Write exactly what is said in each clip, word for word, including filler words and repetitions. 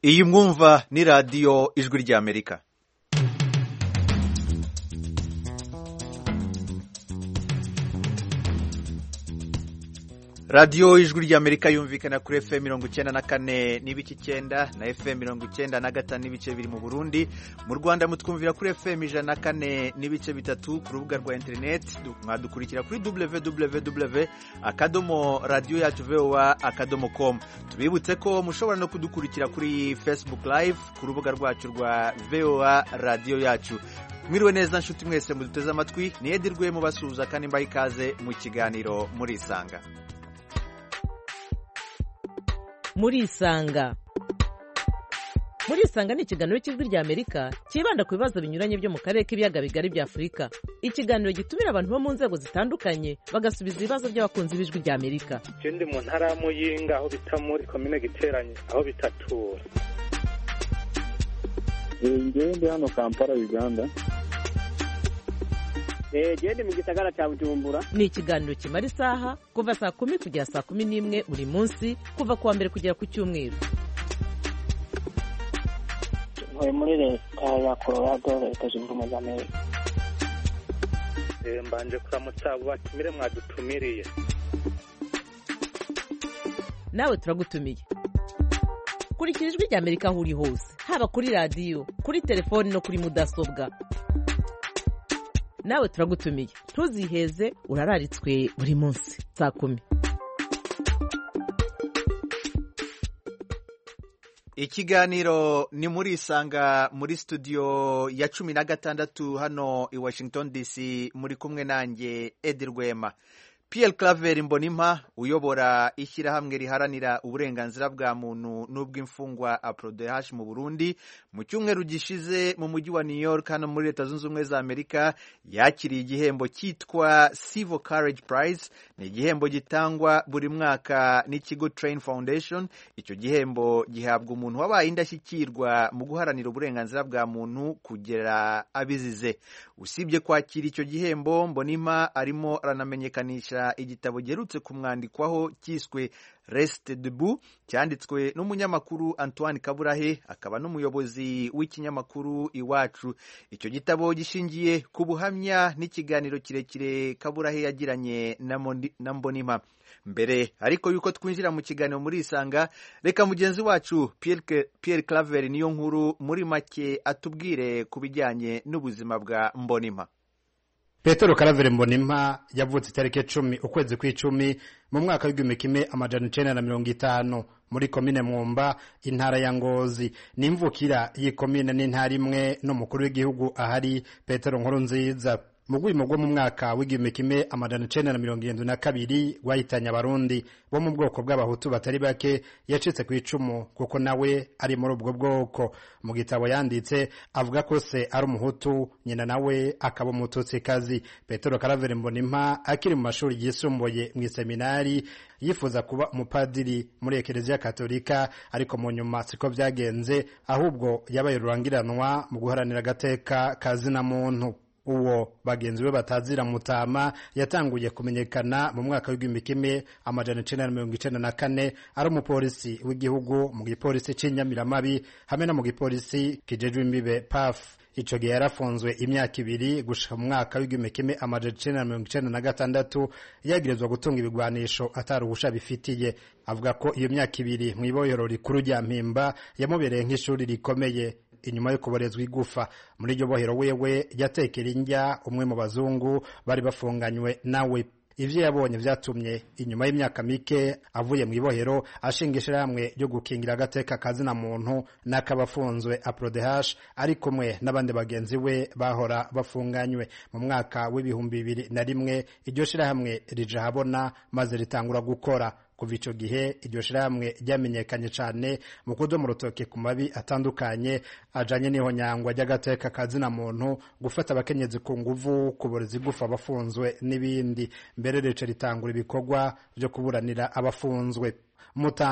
iyi mwumva ni radiyo ijwi ry'Amerika. radiyo ijwi ry'Amerika yumvikana kuri F M mirongo icyenda na kane n'ibice icyenda na F M mirongo icyenda na gatanu n'ibice biri mu Burundi. Mu Rwanda mutwumvira kuri F M ijana na kane n'ibice bitatu ku rubuga rwa internet. Mwadukurikira kuri w w w akadomo radio yacu voa akadomo com. Tubibutse ko mushobora no kudukurikira kuri Facebook live ku rubuga rwacu rwa voa radio yacu. Mwiriwe neza nshuti mwese muduteze amatwi, ni Edirwe mu basuhuza kandi mbaye ikaze mu kiganiro muri Isanga. Muri Isanga. Muri Isanga ni ikiganiro cy'ijwi ry'Amerika kibanda ku bibazo binyuranye byo mu karere k'ibiyaga bigari bya Afurika. Ikiganiro gitumira abantu bo mu nzego zitandukanye bagasubiza ibibazo by'abakunzi b'ijwi ry'Amerika. Ndi mu ntara ya Muyinga aho bita muri commune Giteranye aho bitatura. Ngiye ndi hano Kampala Uganda. Eh gende mu gisagara cya Bujumbura. Ni ikiganiro kimara isaha kuva saa kumi kugera saa kumi n'imwe buri munsi kuva kuwa mbere kugera ku cyumweru. Ntuye muri leta ya Colorado, leta zunze ubumwe za Amerika. Eh mbanje kuramutsa abo batumire mwadutumiriye. Nawe turagutumiye. Kurikira ijwi ry'Amerika aho uri hose, haba kuri radio, kuri telefoni no kuri mudasobwa. Nawe turagutumiye, ntuziheze, urararitswe buri munsi saa kumi. Ikiganiro ni muri Isanga muri studio ya cumi na gatandatu hano i Washington D C, muri kumwe nanjye Edirwema. Pierre Claver Mbonimpa uyobora ishyirahamwe riharanira uburenganzira bwa muntu n'ubw'imfungwa APRODH mu Burundi, mu cyumweru gishize mu mujyi wa New York hano muri Leta Zunze Ubumwe za Amerika yakiriye igihembo cyitwa Civil Courage Prize. Ni igihembo gitangwa buri mwaka n'ikigo Train Foundation. Icyo gihembo gihabwa umuntu wabaye indashyikirwa mu guharanira uburenganzira bwa muntu kugera abizize. Usibye kwakira icyo gihembo, Mbonimpa arimo aranamenyekanisha igitabo gerutse kumwandikwaho cyiswe Reste Debout, cyanditswe n'umunyamakuru Antoine Kaburahe akaba n'umuyobozi w'ikinyamakuru Iwacu. Icyo gitabo gishingiye ku buhamya n'ikiganiro kirekire Kaburahe yagiranye na Mbonimpa. Mbere ariko yuko twinjira mu kiganiro muri Isanga, reka mugenzi wacu Pierre, Pierre Claver niyo nkuru muri make atubwire ku bijyanye n'ubuzima bwa Mbonimpa. Petero Claver Mbonimpa yavutse itariki cumi ukwezi kw'icumi mu mwaka w'igihumbi kimwe amajana icenda na mirongo itanu muri komine Mwumba, intara ya Ngozi. Ni imvukira y'ikomine n'intara imwe n'umukuru w'igihugu ahari Petero Nkurunziza. Mu gwimo gwo mu mwaka w'igihumbi kimwe amajana icenda na mirongo irindwi na kabiri wahitanye abarundi bo mu bwoko bw'abahutu batari bake, yacitse ku icumu kuko nawe ari muri ubwo bwoko. Mu gitabo yanditse avuga ko se ari umuhutu, nyina nawe akaba umututsikazi. Petero Claver Mbonimpa akiri mu mashuri yisumbuye mu seminari yifuza kuba umupadiri muri Ekereziya Katolika, ariko mu nyuma siko byagenze, ahubwo yabaye rurangiranwa mu guharanira agateka kazina muntu. Uwo bagenzi we batazira Mutama yatanguye kumenyekana mu mwaka w'igihumbi kimwe amajana icenda na mirongo icenda na kane ari umupolisi w'igihugu mu gipolisi c'Inyamiramabi hamwe no mu gipolisi kijejwe imbibe P A F. Ico gihe yarafunzwe imyaka ibiri gushika mu mwaka w'igihumbi kimwe amajana icenda na mirongo icenda na gatandatu yagirizwa gutunga ibigwanisho ataruhusha bifitiye. Avuga ko iyo myaka ibiri mu ibohero rikuru rya Mpimba yamubereye nk'ishuri rikomeye. Inyuma yo kuborezwa igufa muri iryo bohero, wewe yatekera indya umwe mu bazungu bari bafunganywe nawe. Ivyo yabonye vyatumye inyuma y'imyaka mike avuye mu ibohero ashinga ishirahamwe ryo gukingira agateka kazina muntu n'akabafunzwe APRODH ari kumwe n'abandi bagenzi we bahora bafunganywe. Mu mwaka w'ibihumbi bibiri na rimwe iryo shirahamwe rija habona maze ritangura gukora. Kuva ico gihe iryo shirahamwe ryamenyekanye cane mu kudoma urutoke ku mabi atandukanye ajanye n'ihonyangwa ry'agateka kazina muntu, gufata abakenyezi ku nguvu, kuboreza igufa abafunzwe n'ibindi. Mbere rica ritangura ibikorwa vyo kuburanira abafunzwe. Mutama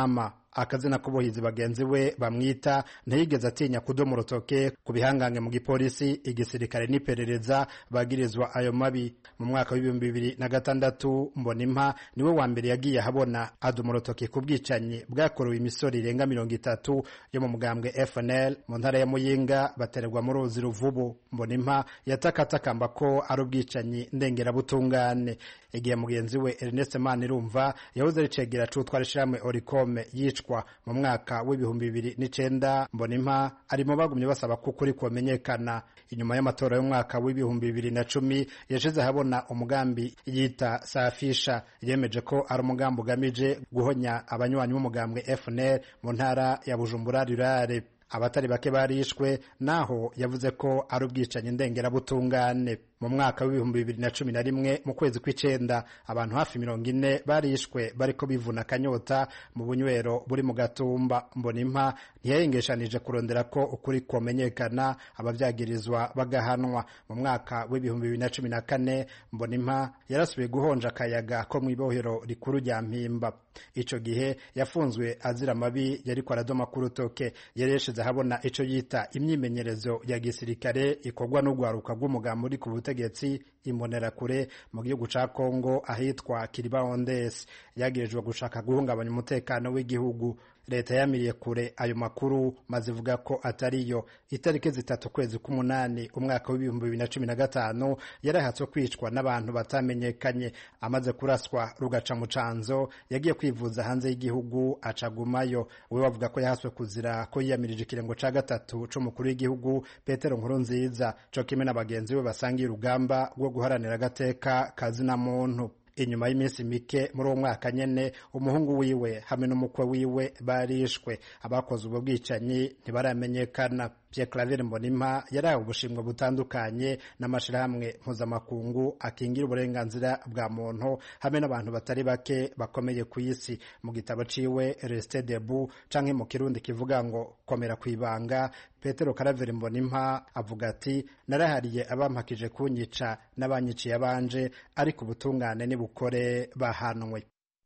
akazina k'ubuhizi bagenzi we bamwita ntiyigeze atinya kudoma urutoke ku bihangange mu gipolisi, igisirikare n'iperereza bagirizwa ayo mabi. Mu mwaka w'ibihumbi bibiri na gatandatu Mbonimpa niwe wa mbere yagiye ahabona adoma urutoke ku bwicanyi bwakorewe imisoro irenga mirongo itatu yo mu mugambwe F N L mu ntara ya Muyinga batererwa mu ruzi Ruvubu. Mbonimpa yatakatakamba ko ari ubwicanyi ndengerabutungane. Igihe mugenzi we Ernest Manirumva yahoze ari cegera c'utwara ishirahamwe Oricome yicwa mu mwaka w'ibihumbi bibiri n'icenda, Mbonimpa ari mu bagumye basaba ko ukuri kumenyekana. Inyuma y'amatora y'umwaka w'ibihumbi bibiri na cumi yashize habona umugambi yita Safisha, yemeje ko ari umugambi ugamije guhonya abanywanyi b'umugambwe F N L mu ntara ya Bujumbura Rurare. Abatari bake barishwe, naho yavuze ko ari ubwicanyi ndengerabutungane. Mu mwaka w'ibihumbi bibiri na cumi na rimwe mu kwezi kw'icenda abantu hafi mirongo ine barishwe bariko bivuna akanyota mu bunywero buri mu Gatumba. Mbonimpa ntiyayengeshanije kurondera ko ukuri kumenyekana, abavyagirizwa bagahanwa. Mu mwaka w'ibihumbi bibiri na cumi na kane Mbonimpa yarasubiye guhonja akayaga ko mw'ibohero rikuru rya Mpimba. Ico gihe yafunzwe azira amabi yariko aradoma ku rutoke. Yareshize habona ico yita imyimenyerezo ya gisirikare ikorwa n'ugwaruka rw'umugambi uri ku butegetsi Imbonerakure mu gihugu ca Kongo ahitwa Kiribaondes. Yagirijwe gushaka guhungabanya umutekano w'igihugu. Leta yamiriye kure ayo makuru maze ivuga ko atariyo. Itariki zitatu kwezi k'umunani umwaka w'ibihumbi bibiri na cumi na gatanu yarahatswe kwicwa n'abantu batamenyekanye. Amaze kuraswa rugaca mu canzo yagiye kwivuza hanze y'igihugu acagumayo. We bavuga ko yahaswe kuzira ko yiyamirije ikirengo ca gatatu c'umukuru w'igihugu Petero Nkurunziza, co kimwe n'abagenzi be basangiye urugamba rwo guharanira agateka kazina muntu. Inyuma y'iminsi mike muri uwo mwaka nyene umuhungu wiwe hamwe n'umukwe wiwe barishwe. Abakoze ubwo bwicanyi ntibaramenyekana. Pierre Claver Mbonimpa yarahawe ubushimwe butandukanye n'amashirahamwe mpuzamakungu akingira uburenganzira bwa muntu hamwe n'abantu batari bake bakomeye ku isi. Mu gitabo ciwe Rester debout canke mu Kirundi kivuga ngo komera kwibanga, Petero Claver Mbonimpa avuga ati narahariye abampakije kunyica n'abanyiciye abanje, ariko ubutungane nibukore bahanwe.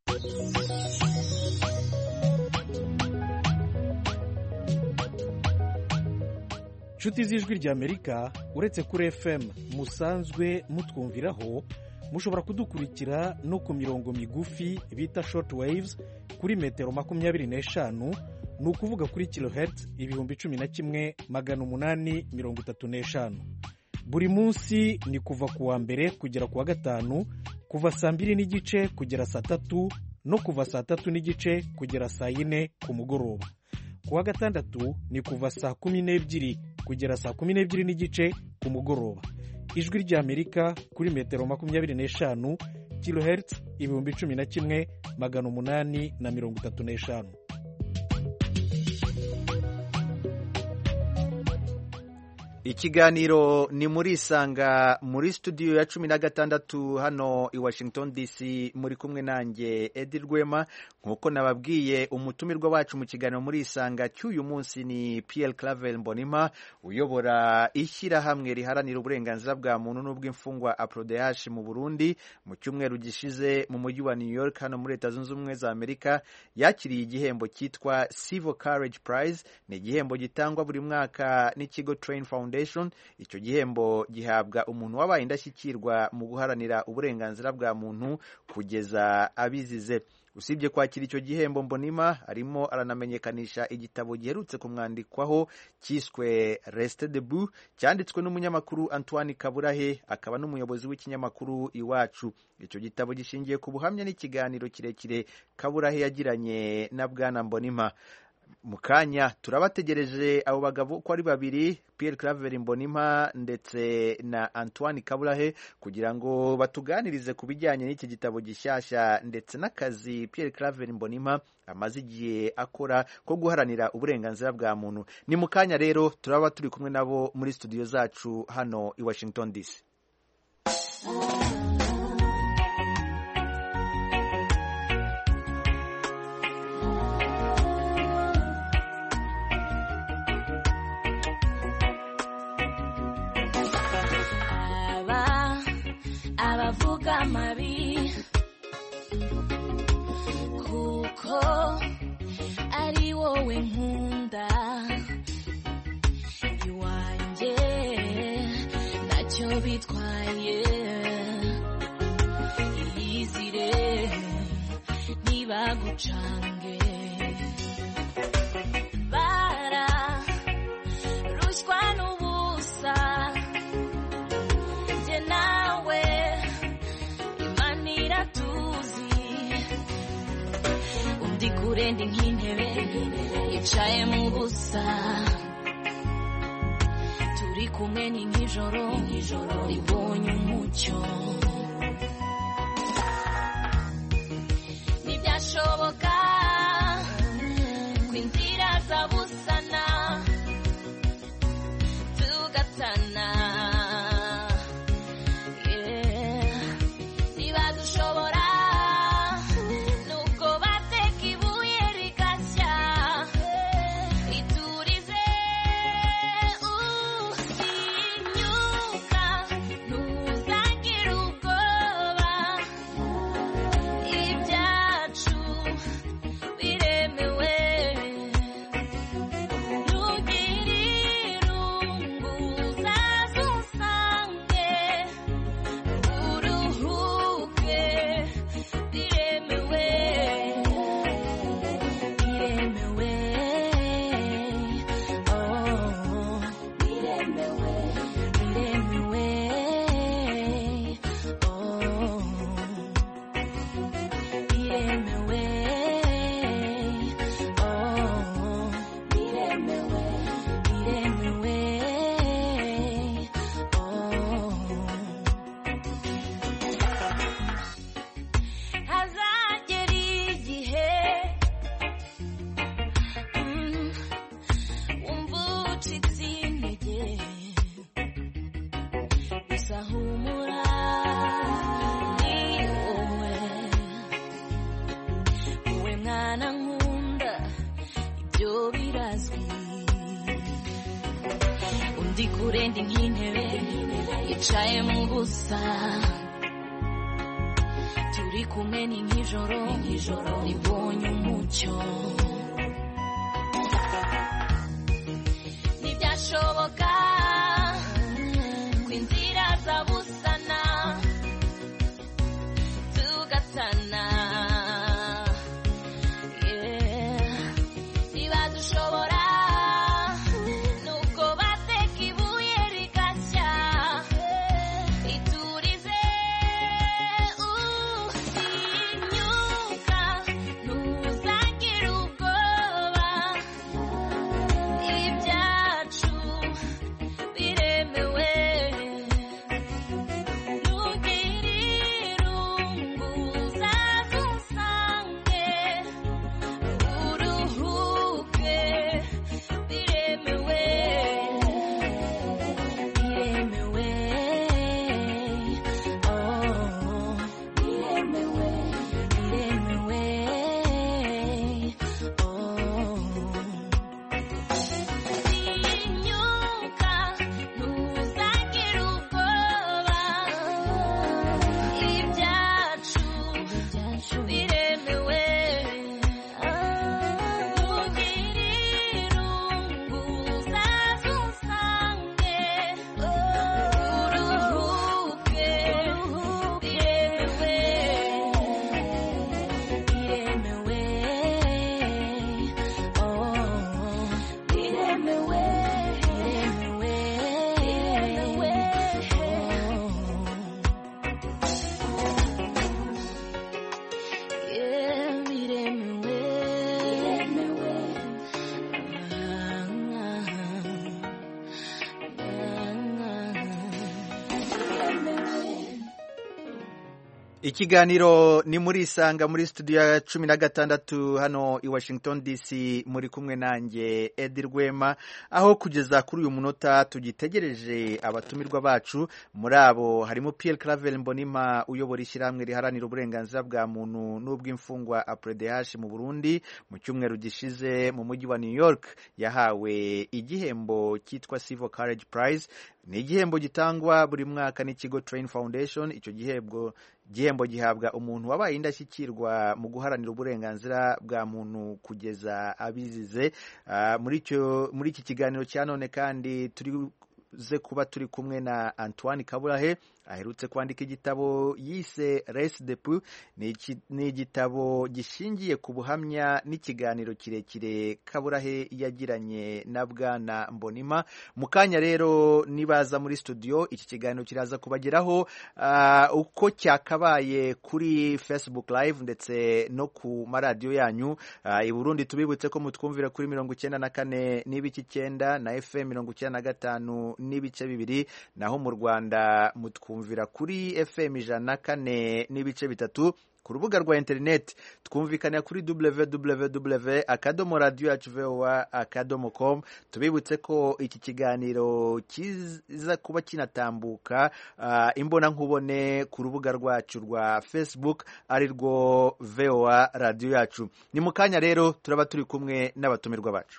Nshuti z'ijwi ry'Amerika, uretse kuri F M musanzwe mutwumviraho, mushobora kudukurikira no ku mirongo migufi bita short waves kuri metero makumyabiri n'eshanu, ni ukuvuga kuri kilohertz ibihumbi cumi na kimwe magana umunani mirongo itatu n'eshanu. Buri munsi ni kuva ku wa mbere kugera ku wa gatanu, kuva saa mbiri n'igice kugera saa tatu no kuva saa tatu n'igice kugera saa yine ku mugoroba. Ku wa gatandatu ni kuva saa kumi n'ebyiri kugera saa kumi n'ebyiri n'igice ku mugoroba. Ijwi ry'Amerika kuri metero makumyabiri n'eshanu, kilohertz ibihumbi cumi na kimwe magana umunani na mirongo itatu n'eshanu. Ikiganiro ni muri Isanga muri studio ya cumi na gatandatu hano i Washington D C, muri kumwe nanjye Edi Rwema. Nkuko nababwiye, umutumirwa wacu mu kiganiro muri Isanga cy'uyu munsi ni Pierre Claver Mbonimpa, uyobora ishyirahamwe riharanira uburenganzira bwa muntu n'ubw'imfungwa A P R O D H mu Burundi. Mu cyumweru gishize mu mujyi wa New York hano muri Leta Zunze Ubumwe za Amerika yakiriye igihembo cyitwa Civil Courage Prize. Ni igihembo gitangwa buri mwaka n'ikigo Train Foundation. Icyo gihembo gihabwa umuntu wabaye indashyikirwa mu guharanira uburenganzira bwa muntu kugeza abizize. Usibye kwakira icyo gihembo, Mbonimpa arimo aranamenyekanisha igitabo giherutse kumwandikwaho cyiswe Rester debout, cyanditswe n'umunyamakuru Antoine Kaburahe, akaba n'umuyobozi w'ikinyamakuru Iwacu. Icyo gitabo gishingiye ku buhamya n'ikiganiro kirekire Kaburahe yagiranye na Bwana Mbonimpa. Mukanya turabategereje abo bagabo ko ari babiri, Pierre Claver Mbonimpa ndetse na Antoine Kaburahe, kugira ngo batuganirize ku bijyanye n'iki gitabo gishyashya ndetse n'akazi Pierre Claver Mbonimpa amaze igihe akora ko guharanira uburenganzira bwa muntu. Ni mukanya rero turaba turi kumwe nabo muri studio zacu hano i Washington D C. Abavuga amabi kuko ari wowe nkunda iwanjye ntacyo bitwaye iyizire ntibagucange bara rushywa n'ubusa njye nawe imana iratuzi undi kure ndi nk'intebe yicaye mu busa turi kumwe ni nk'ijoro ribonye umucyo ntibyashoboka ko inzira zabusana tugatana niba dushobora nubwo bateka ibuye rigashya iturize usinyuka ntuzagire ubwoba ibyacu biremewe ntugire irungu uzaze unsange uruhuke biremewe biremewe oh biremewe biremewe oh biremewe oh biremewe biremewe oh hazagera igihe mm, wumva ucitse intege gusa humura ni wowe wowe mwana nkunda ibyo birazwi undi kure ndi nk'intebe yicaye mu busa turi kumwe ni nk'ijoro ribonye umucyo ntibyashoboka ko inzira zabusana tugatana yeah. niba dushobora nubwo bateka ibuye rigashya iturize usinyuka ntuzagire ubwoba ibyacu biremewe ntugire irungu uzaze unsange uruhuke biremewe biremewe oh biremewe biremewe oh sinyuka ntuzagire ubwoba ibyacu biremewe ntugire irungu uzaze unsange uruhuke biremewe biremewe oh biremewe biremewe biremewe yeah biremewe ikiganiro ni muri isanga muri studio ya cumi na gatandatu hano i Washington D C muri kumwe nanjye Edi Rwema aho kugeza kuri uyu munota tugitegereje abatumirwa bacu muri abo harimo Pierre Claver Mbonimpa uyobora ishyirahamwe riharanira uburenganzira bwa muntu n'ubw'imfungwa A P R O D H mu Burundi mu cyumweru gishize mu mujyi wa New York yahawe igihembo cyitwa Civil Courage Prize ni igihembo gitangwa buri mwaka n'ikigo Train Foundation. Icyo gihembo gihembo gihabwa umuntu wabaye indashyikirwa mu guharanira uburenganzira bwa muntu kugeza abizize. Uh, muri icyo muri iki kiganiro cya none kandi turi ze kuba turi kumwe na Antoine Kaburahe aherutse kwandika igitabo yise Res de Pu. Ni igitabo gishingiye ku buhamya n'ikiganiro kirekire Kaburahe yagiranye na Bwana Mbonimpa. Mu kanya rero nibaza muri studio iki kiganiro kiraza kubageraho uh, uko cyakabaye kuri Facebook Live ndetse no ku maradiyo yanyu. Uh, i Burundi tubibutse ko mutwumvira kuri mirongo icyenda na kane n'ibice icyenda na F M mirongo icyenda na gatanu n'ibice bibiri, naho mu Rwanda mutwumvira kuri F M ijana na kane n'ibice bitatu. Ku rubuga rwa internet twumvikana kuri w w w akadomo radio yacu voa akadomo com. Tubibutse ko iki kiganiro kiza kuba kinatambuka uh, imbona nkubone ku rubuga rwacu rwa Facebook ari rwo Voa radio yacu. Ni mu kanya rero turaba turi kumwe n'abatumirwa bacu.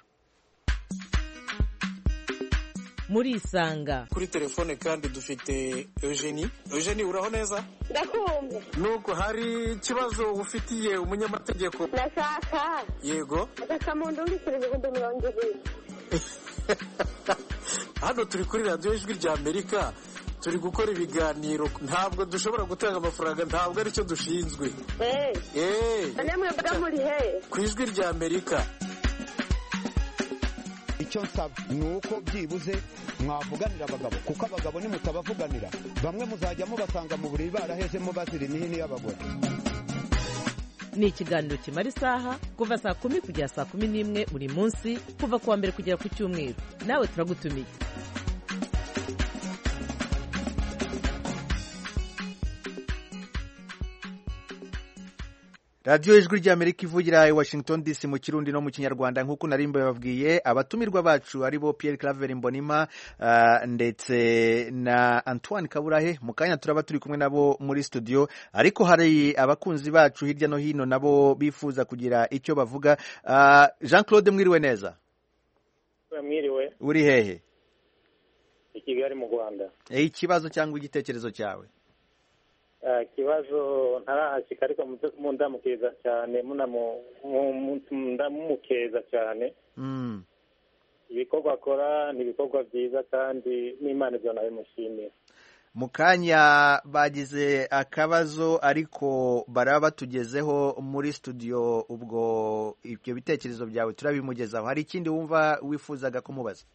Muri Isanga kuri telefone kandi dufite Eugenie. Eugenie, uraho neza? Ndakumva. Nuko hari ikibazo ufitiye umunyamategeko? Ndashaka. Yego. Akamuntu uri ibihumbi mirongo ibiri. Hano turi kuri radio Ijwi rya Amerika, turi gukora ibiganiro, ntabwo dushobora gutanga amafaranga, ntabwo ari cyo dushinzwe. Eh. Eh. Namwe mbaga muri he? Ku Ijwi rya Amerika. Icyo nsaba ni uko byibuze mwavuganira abagabo, kuko abagabo nimutabavuganira bamwe muzajya mubasanga mu buriri barahezemo bazira imihini y'abagore. Ni ikiganiro kimara isaha kuva saa kumi kugera saa kumi n'imwe buri munsi, kuva kuwa mbere kugera ku cyumweru. Nawe turagutumiye. Radio Ijwi rya Amerika ivugira i Washington D C mu Kirundi no mu Kinyarwanda. Nk'uko narimba babwiye abatumirwa bacu aribo Pierre Claver Mbonimpa uh, ndetse na Antoine Kaburahe. Mu kanya turaba turi kumwe nabo muri studio, ariko hari abakunzi bacu hirya no hino nabo bifuza kugira icyo bavuga. uh, Jean Claude, mwiriwe neza? Mwiriwe. Uri hehe? I Kigali mu Rwanda. Eh, ikibazo cyangwa igitekerezo cyawe? Kibazo ntarahashika ariko mundamukeza cyane mundamukeza cyane. Mm. Ibikorwa akora ni ibikorwa byiza kandi n'Imana ibyo nawe mushimira. Mu kanya bagize akabazo ariko baraba batugezeho muri studio, ubwo ibyo bitekerezo byawe turabimugezaho. Hari ikindi wumva wifuzaga kumubaza?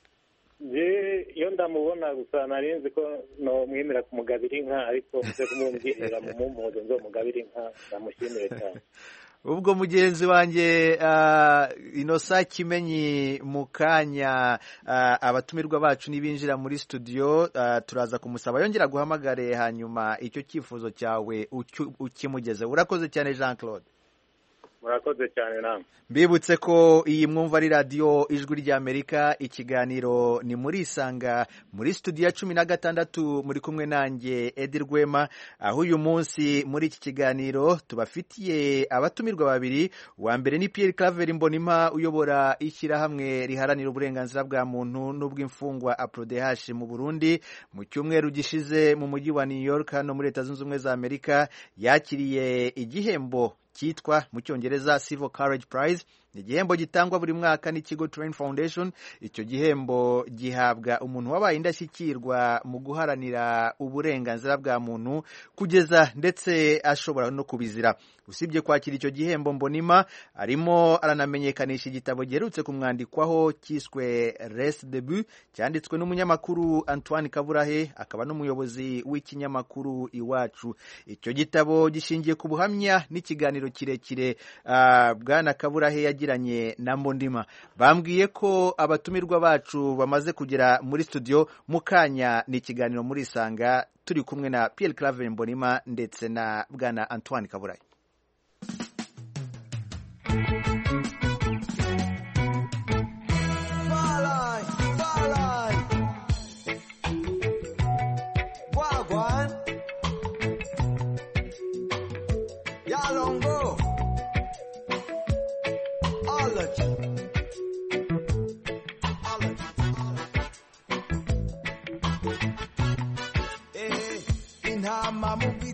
Je iyo ndamubona gusa narinzi ko no mwemera kumugabira inka, ariko muze kumumbwira mu mumuzo nzo mugabira inka, ndamushimire cyane. Ubwo mugenzi wanjye uh, Innocent Kimenyi mu kanya uh, abatumirwa bacu nibinjira muri studio uh, turaza kumusaba yongera guhamagare hanyuma icyo cyifuzo cyawe ukimugeze. Urakoze cyane Jean Claude. Murakoze cyane namwe. Mbibutse ko iyi mwumva ari radio Ijwi rya Amerika, ikiganiro ni muri Isanga muri studio ya cumi na gatandatu, muri kumwe nanjye Edi Rwema. Aho uyu munsi muri iki kiganiro tubafitiye abatumirwa babiri. Wa mbere ni Pierre Claver Mbonimpa uyobora ishyirahamwe riharanira uburenganzira bwa muntu n'ubw'imfungwa A P R O D H mu Burundi. Mu cyumweru gishize mu mujyi wa New York hano muri Leta Zunze Ubumwe za Amerika yakiriye igihembo cyitwa mu Cyongereza Civil Courage Prize. Ni igihembo gitangwa buri mwaka n'ikigo Train Foundation. Icyo gihembo gihabwa umuntu wabaye indashyikirwa mu guharanira uburenganzira bwa muntu kugeza ndetse ashobora no kubizira. Usibye kwakira icyo gihembo, Mbonimpa arimo aranamenyekanisha igitabo giherutse kumwandikwaho cyiswe Res de Pu, cyanditswe n'umunyamakuru Antoine Kaburahe, akaba n'umuyobozi w'ikinyamakuru Iwacu. Icyo gitabo gishingiye ku buhamya n'ikiganiro kirekire uh, Bwana Kaburahe yagiranye na Mbonimpa. Bambwiye ko abatumirwa bacu bamaze kugera muri studio. Mu kanya ni ikiganiro muri Isanga, turi kumwe na Pierre Claver Mbonimpa ndetse na Bwana Antoine Kaburahe.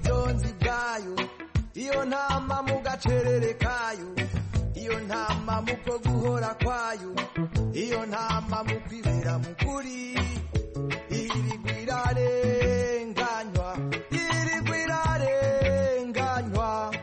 bwitonzi bwayo iyo ntama mu gacerere kayo iyo ntama mu ko guhora kwayo iyo ntama mu kwibera mu kuri irigwa irarenganywa irigwa irarenganywa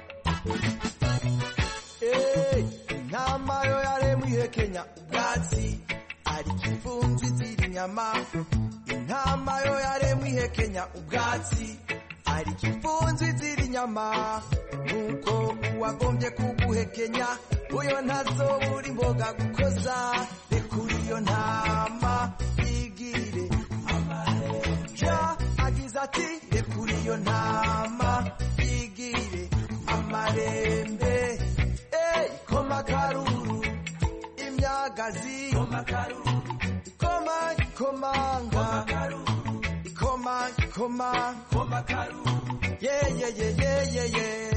eh intama yo yaremwe ihekenya ubwatsi ari kivunzi ziri nyama intama yo yaremwe ihekenya ubwatsi ari kivunzi ziri nyama nuko uwagombye kuguhekenya uyo ntazobura imboga gukoza rekura iyo ntama igire amarembe agize ati rekura iyo ntama igire amarembe ey koma karuru imyagazi koma karuru koma komanga karuru koma koma koma karuru yeah yeah yeah yeah yeah yeah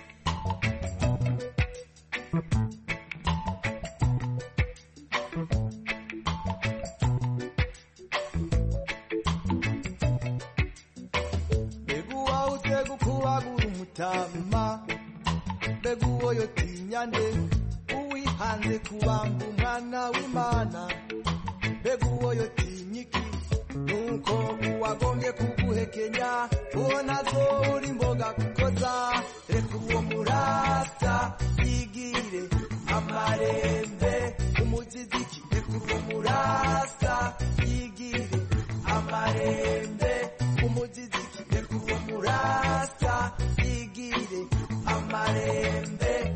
Tama beguwo yo tinyande uwihanze kubanga umwana w'Imana beguwo yo tinyiki nuko uwagombye kuguhekenya ubona zo uri imboga kukoza reka uwo murasta yigire amarembe umuziziki reka uwo murasta yigire amarembe umuziziki reka uwo murasta yigire amarembe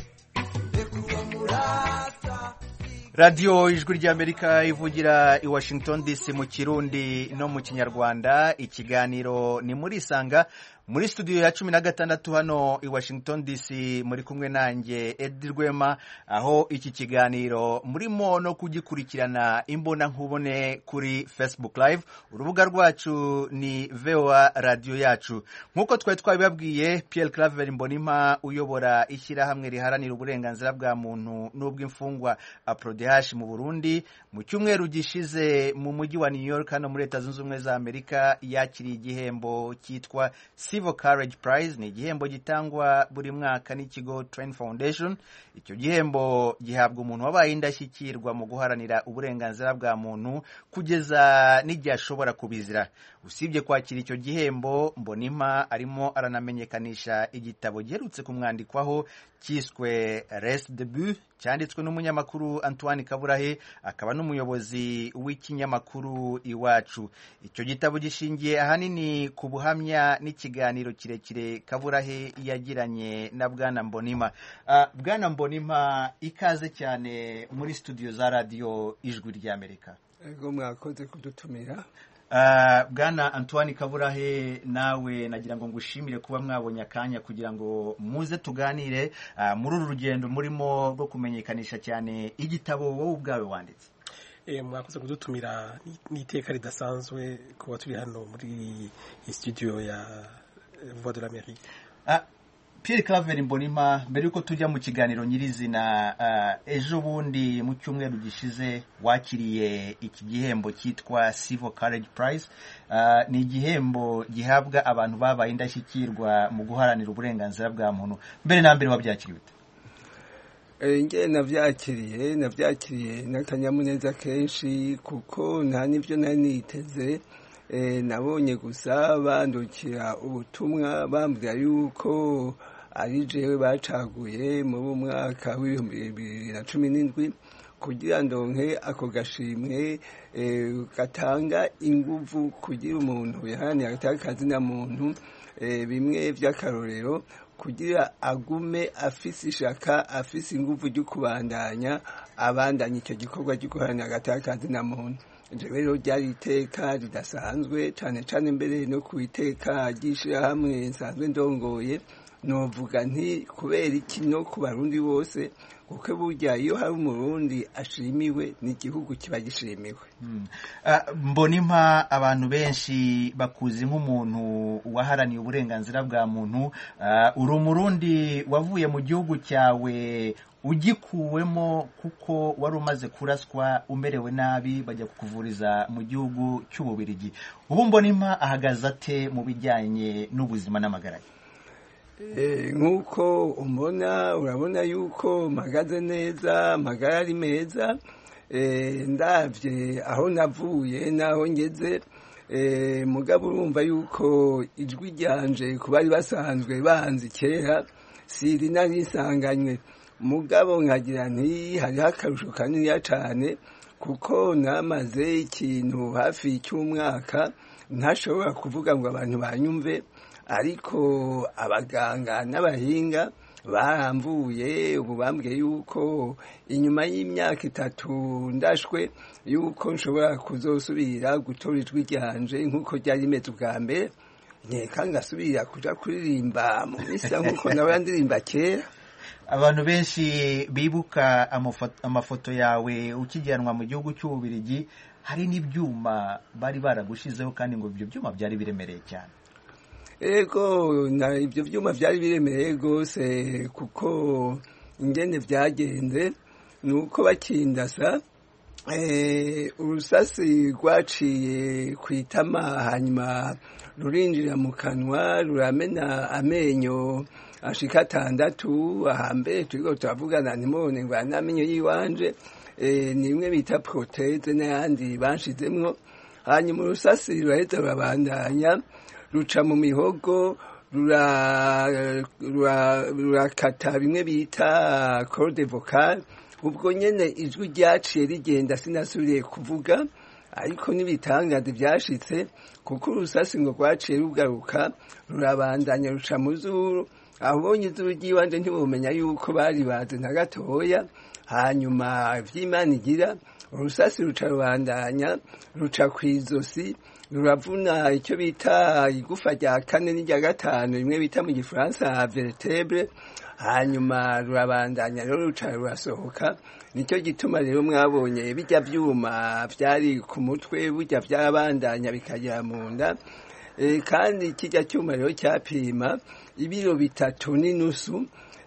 reka uwo murasta. radiyo ijwi ry'amerika ivugira i Washington D C mu kirundi no mu kinyarwanda. Ikiganiro ni muri Isanga muri studio ya cumi na gatandatu hano i Washington D C, muri kumwe nanjye Edi Rwema, aho iki kiganiro murimo no kugikurikirana imbona nkubone kuri Facebook Live. Urubuga rwacu ni V O A radio yacu. Nkuko twari twabibabwiye, Pierre Claver Mbonimpa uyobora ishyirahamwe riharanira uburenganzira bwa muntu n'ubw'imfungwa APRODH mu Burundi, mu cyumweru gishize mu mujyi wa New York hano muri Leta Zunze Ubumwe za Amerika yakiriye igihembo cyitwa Civil Courage Prize. Ni igihembo gitangwa buri mwaka n'ikigo Train Foundation. Icyo gihembo gihabwa umuntu wabaye indashyikirwa mu guharanira uburenganzira bwa muntu kugeza n'igihe ashobora kubizira. Usibye kwakira icyo gihembo, Mbonimpa arimo aranamenyekanisha igitabo giherutse kumwandikwaho cyiswe Res Debut, cyanditswe n'umunyamakuru Antoine Kaburahe, akaba n'umuyobozi w'ikinyamakuru Iwacu. Icyo gitabo gishingiye ahanini ku buhamya n'ikiganiro kirekire Kaburahe yagiranye na Bwana Mbonimpa. Uh, Bwana Mbonimpa, ikaze cyane muri studio za radio Ijwi ry'Amerika. Ego mwakoze kudutumira. Uh, Bwana Antoine Kaburahe, nawe nagira ngo ngushimire kuba mwabonye akanya kugira ngo muze tuganire uh, muri uru rugendo murimo rwo kumenyekanisha cyane igitabo wowe ubwawe wanditse. Eh mwakoze kudutumira n'iteka ridasanzwe kuba turi hano muri studio ya Voix de l'Amérique. Uh, Pierre Claver Mbonimpa, mbere yuko tujya mu kiganiro nyirizina, uh, ejo bundi mu cyumweru gishize wakiriye iki gihembo cyitwa Civil Courage Prize. Uh, ni igihembo gihabwa abantu babaye indashyikirwa mu guharanira uburenganzira bwa muntu. Mbere na mbere wabyakiriye ute? Eh nge navyakiriye navyakiriye n'akanyamuneza kenshi kuko nta nivyo nari niteze. Eh nabonye gusa bandukira ubutumwa bambwira yuko ari jewe bacaguye mu mwaka w'ibihumbi bibiri na cumi n'indwi kugira ndonke ako gashimwe eh, gatanga inguvu kugira umuntu yaharanira agatakazi na muntu eh, bimwe vy'akarorero kugira agume afise ishaka afise inguvu ryo kubandanya abandanya icyo gikorwa cyo guharanira agatakazi na muntu. Rero ryari iteka ridasanzwe cyane cyane mbere no ku iteka ry'ishyirahamwe nsanzwe ndongoye, novuga nti kubera iki no ku barundi bose, kuko burya iyo hari umurundi ashimiwe n'igihugu kiba gishimiwe. Hmm. Uh, Mbonimpa, abantu benshi bakuzi nk'umuntu waharaniye uburenganzira bwa muntu. Uh, uri umurundi wavuye mu gihugu cyawe ugikuwemo kuko wari umaze kuraswa umerewe nabi bajya kukuvuriza mu gihugu cy'Ububirigi. Ubu Mbonimpa ahagaze ate mu bijyanye n'ubuzima n'amagara ye? Nk'uko umbona urabona yuko mpagaze neza, amagara ari meza. Ndabye aho navuye n'aho ngeze, mugabo urumva yuko ijwi ryanje ku bari basanzwe banzi kera siri narisanganywe. Mugabo nkagira nti hariho akarusho kaniniya cyane kuko namaze ikintu hafi cy'umwaka ntashobora kuvuga ngo abantu banyumve, ariko abaganga n'abahinga baramvuye ubu bambwiye yuko inyuma y'imyaka itatu ndashwe yuko nshobora kuzosubira gutora ijwi ryanje nk'uko ryari rimeze ubwa mbere, nkeka ngasubira kuja kuririmba mu misa nk'uko nawe yandirimba kera. Abantu benshi bibuka amafoto yawe ukijyanwa mu gihugu cy'Ububirigi, hari n'ibyuma bari baragushizeho kandi ngo ibyo byuma byari biremereye cyane. Ego na ibyo byuma byari biremereye gose kuko ingene byagenze nuko bakindasa eh urusasi rwaciye kwitama hanyuma rurinjira mu kanwa ruramena amenyo ashika atandatu. Ahambere turiko turavugana ntimone ngo anamenyo yiwanje eh nimwe bita proteze n'ayandi banshizemwo, hanyuma urusasi rurahita rurabandanya ruca mu mihogo rurakata bimwe bita corde vocale. Ubwo nyene ijwi ryaciye rigenda sinasubiriye kuvuga, ariko n'ibitangaza byashitse kuko urusasi ngo rwaciye rugaruka rurabandanya ruca mu zuru. Aho ubonye izuru ry'iwanje ntibumenya yuko bari bazi na gatoya. Hanyuma vy'Imana igira urusasi ruca rubandanya ruca kw'izosi ruravuna icyo bita igufa rya kane n'irya gatanu rimwe bita mu gifaransa vertebre. Hanyuma rurabandanya rero ruca rurasohoka. Nicyo gituma rero mwabonye bijya byuma byari ku mutwe burya byabandanya bikagera mu nda. E, kandi kijya cyuma rero cyapima ibiro bitatu n'inusu.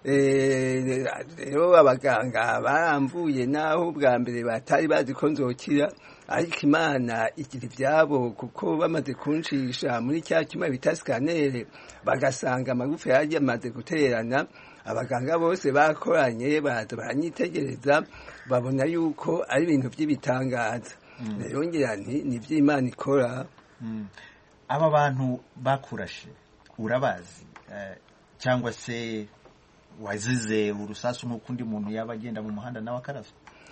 Rero abaganga baramvuye naho bwa mbere batari bazi ko nzokira, ariko Imana igira ibyabo kuko bamaze kuncisha muri cya cyuma bita scanner bagasanga amagufa yagiye amaze guterana. Abaganga bose bakoranye baza baranyitegereza babona yuko ari ibintu by'ibitangaza. Rero ngira nti ni by'Imana ikora. Aba bantu bakurashe urabazi cyangwa se wazize urusasu nk'uko undi muntu yaba agenda mu muhanda nawe akarasa?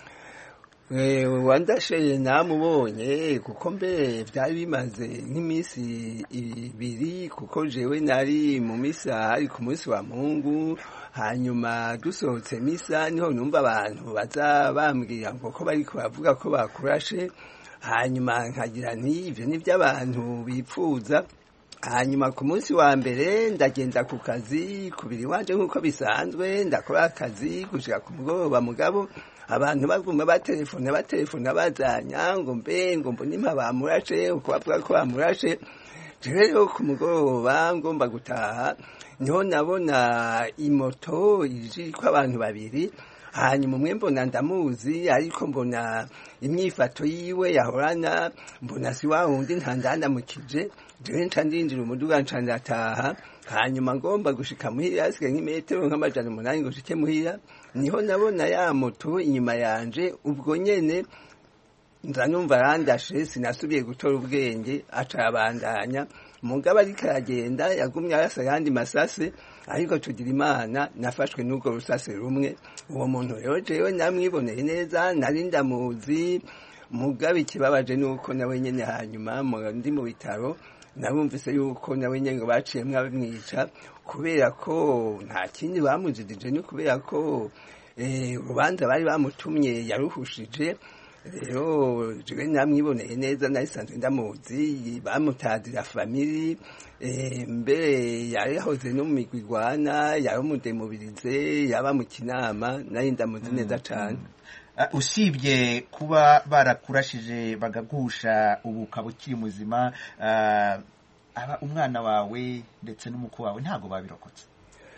Eh wandashe namubonye kuko mbere byari bimaze nk'iminsi ibiri kuko jewe nari mu misa hari ku munsi wa Mungu. Hanyuma dusohotse misa niho numva abantu baza bambwira ngo ko bari kubavuga ko bakurashe. Hanyuma nkagira nti ivyo ni by'abantu bipfuza. Hanyuma ku munsi wa mbere ndagenda ku kazi kubiri wanje nk'uko bisanzwe, ndakora akazi gushika ku mugoroba, mugabo abantu baguma batelefona batelefona bazanya ngo mbe ngo Mbonimpa bamurashe, uko bavuga ko bamurashe. Rero ku mugoroba ngomba gutaha niho nabona imoto ije ko abantu babiri. Hanyuma umwe mbona ndamuzi, ariko mbona imyifato yiwe yahorana, mbona si wa wundi ntandandamukije. Jewe nca ndinjira umuduga nca ndataha. Hanyuma ngomba gushika muhira hasigaye nk'imetero nk'amajana umunani ngo nshike muhira, niho nabona ya moto inyuma yanje. Ubwo nyene nza numva arandashe, sinasubiye gutora ubwenge, aca abandanya. Mugabo ariko aragenda yagumye arasa yandi masase, ariko tugira Imana nafashwe n'ubwo rusase rumwe. Uwo muntu rero jewe namwiboneye neza, nari ndamuzi. Mugabo ikibabaje nuko nawe nyene hanyuma ndi mu bitaro nabumvise yuko nawe nyene ngo baciye mwamwica, kubera ko nta kindi bamujidije, ni kubera ko eh ubanza bari bamutumye yaruhushije. Rero jewe namwiboneye neza, narisanzwe ndamuzi, bamutadira family. Eh mbere yarihoze no mu migwigwana, yarumudemubirize, yaba mu kinama, nari ndamuzi neza cyane. Uh, usibye kuba barakurashije bagagusha ubu kabukiri muzima, uh, aba umwana wawe ndetse n'umuko wawe ntago babirokotse?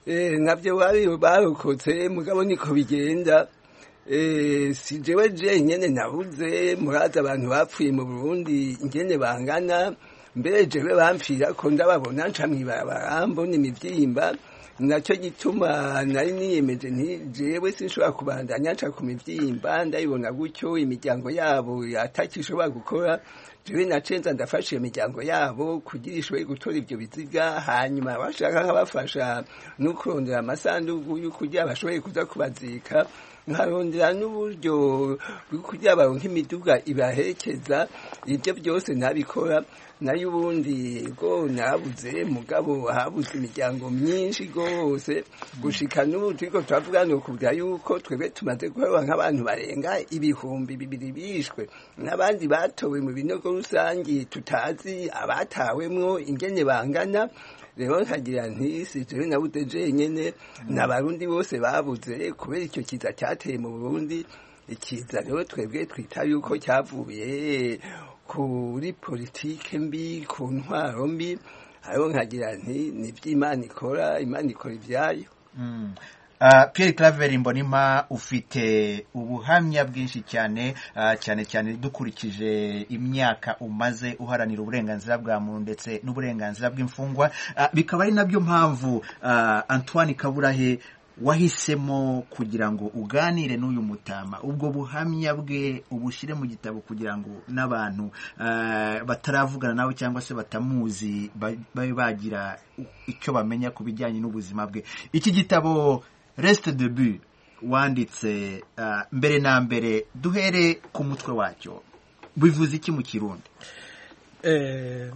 eh nabyo bari barokotse mugabo niko bigenda. Eh si jewe je nyene nabuze muraza abantu bapfuye mu Burundi ingene bangana mbere jewe bampfira ko ndababona nca mwibarabara mbona imivyimba nacyo gituma nari niyemeje nti jewe sinshobora kubandanya nca ku mivyimba ndayibona gutyo imiryango yabo atakishobora gukora jewe nacenza ndafasha imiryango yabo kugira ishobore gutora ibyo biziga hanyuma bashaka nkabafasha no kurondera amasanduku yo kugira bashobore kuza kubazika nkarondera n'uburyo kugira baronke imiduga ibaherekeza ibyo byose nabikora nayo ubundi go nabuze mugabo habuze imiryango myinshi gose gushika n'ubu turiko turavuga no kuvuga yuko twebwe tumaze guheba nk'abantu barenga ibihumbi bibiri bishwe n'abandi batowe mu binogo rusangi tutazi abatawemwo ingene bangana rero nkagira nti si jewe nabuze jenyene n'abarundi bose babuze kubera icyo kiza cyateye mu Burundi ikiza rero twebwe twita yuko cyavuye kuri politike mbi ku ntwaro mbi ariho nkagira nti ni by'Imana ikora Imana ikora ibyayo. mm. Uh, Pierre Claver Mbonimpa ufite ubuhamya bwinshi cyane uh, cyane cyane dukurikije imyaka umaze uharanira uburenganzira bwa muntu ndetse n'uburenganzira bw'imfungwa uh, bikaba ari nabyo mpamvu uh, Antoine Kaburahe wahisemo kugira ngo uganire n'uyu mutama ubwo buhamya bwe ubushyire mu gitabo kugira ngo n'abantu uh, bataravugana nawe cyangwa se batamuzi babe bagira icyo bamenya ku bijyanye n'ubuzima bwe. Iki gitabo Reste Debout wanditse uh, mbere na mbere duhere ku mutwe wacyo bivuze iki mu Kirundi? Eh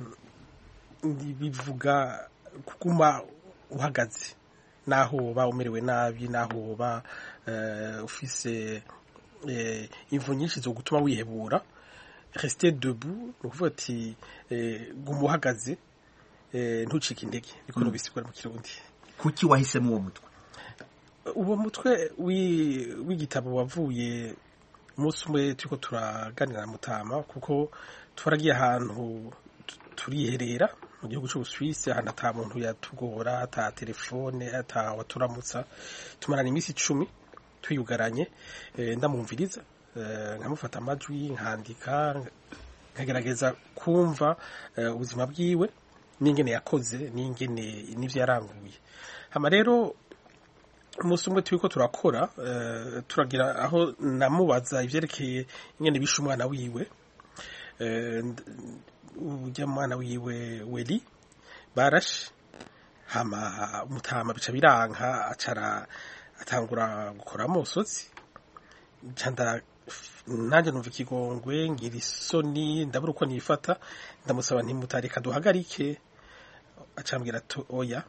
bivuga kuguma uhagaze naho ba umerewe nabi naho ba uh, ufise eh imvu nyinshi zo gutuma wihebura. Reste Debout ukuvuga ati eh, guma uhagaze eh, ntucike intege niko mm. bisigura mu Kirundi. Kuki wahisemo uwo mutwe? Uwo mutwe w'igitabo wavuye umunsi umwe turiko turaganira na Mutama kuko twaragiye ahantu turiherera mu gihugu cy'u Suisse ahantu ata muntu yatugora ata telefone ata waturamutsa tumarana iminsi icumi tuyugaranye e, ndamumviriza e, nkamufata amajwi nkandika nkagerageza kumva e, ubuzima bwiwe n'ingene yakoze n'ingene n'ivyo yaranguye. Hama rero umunsi umwe turiko turakora uh, turagira aho namubaza ivyerekeye ingene bishe umwana wiwe ujya uh, mwana wiwe Weli barashe hama Mutama bica biranka acara atangura gukora amosozi canda nanje numva ikigongwe ngira isoni ndabura uko nifata ndamusaba nti mutareka duhagarike acambwira to oya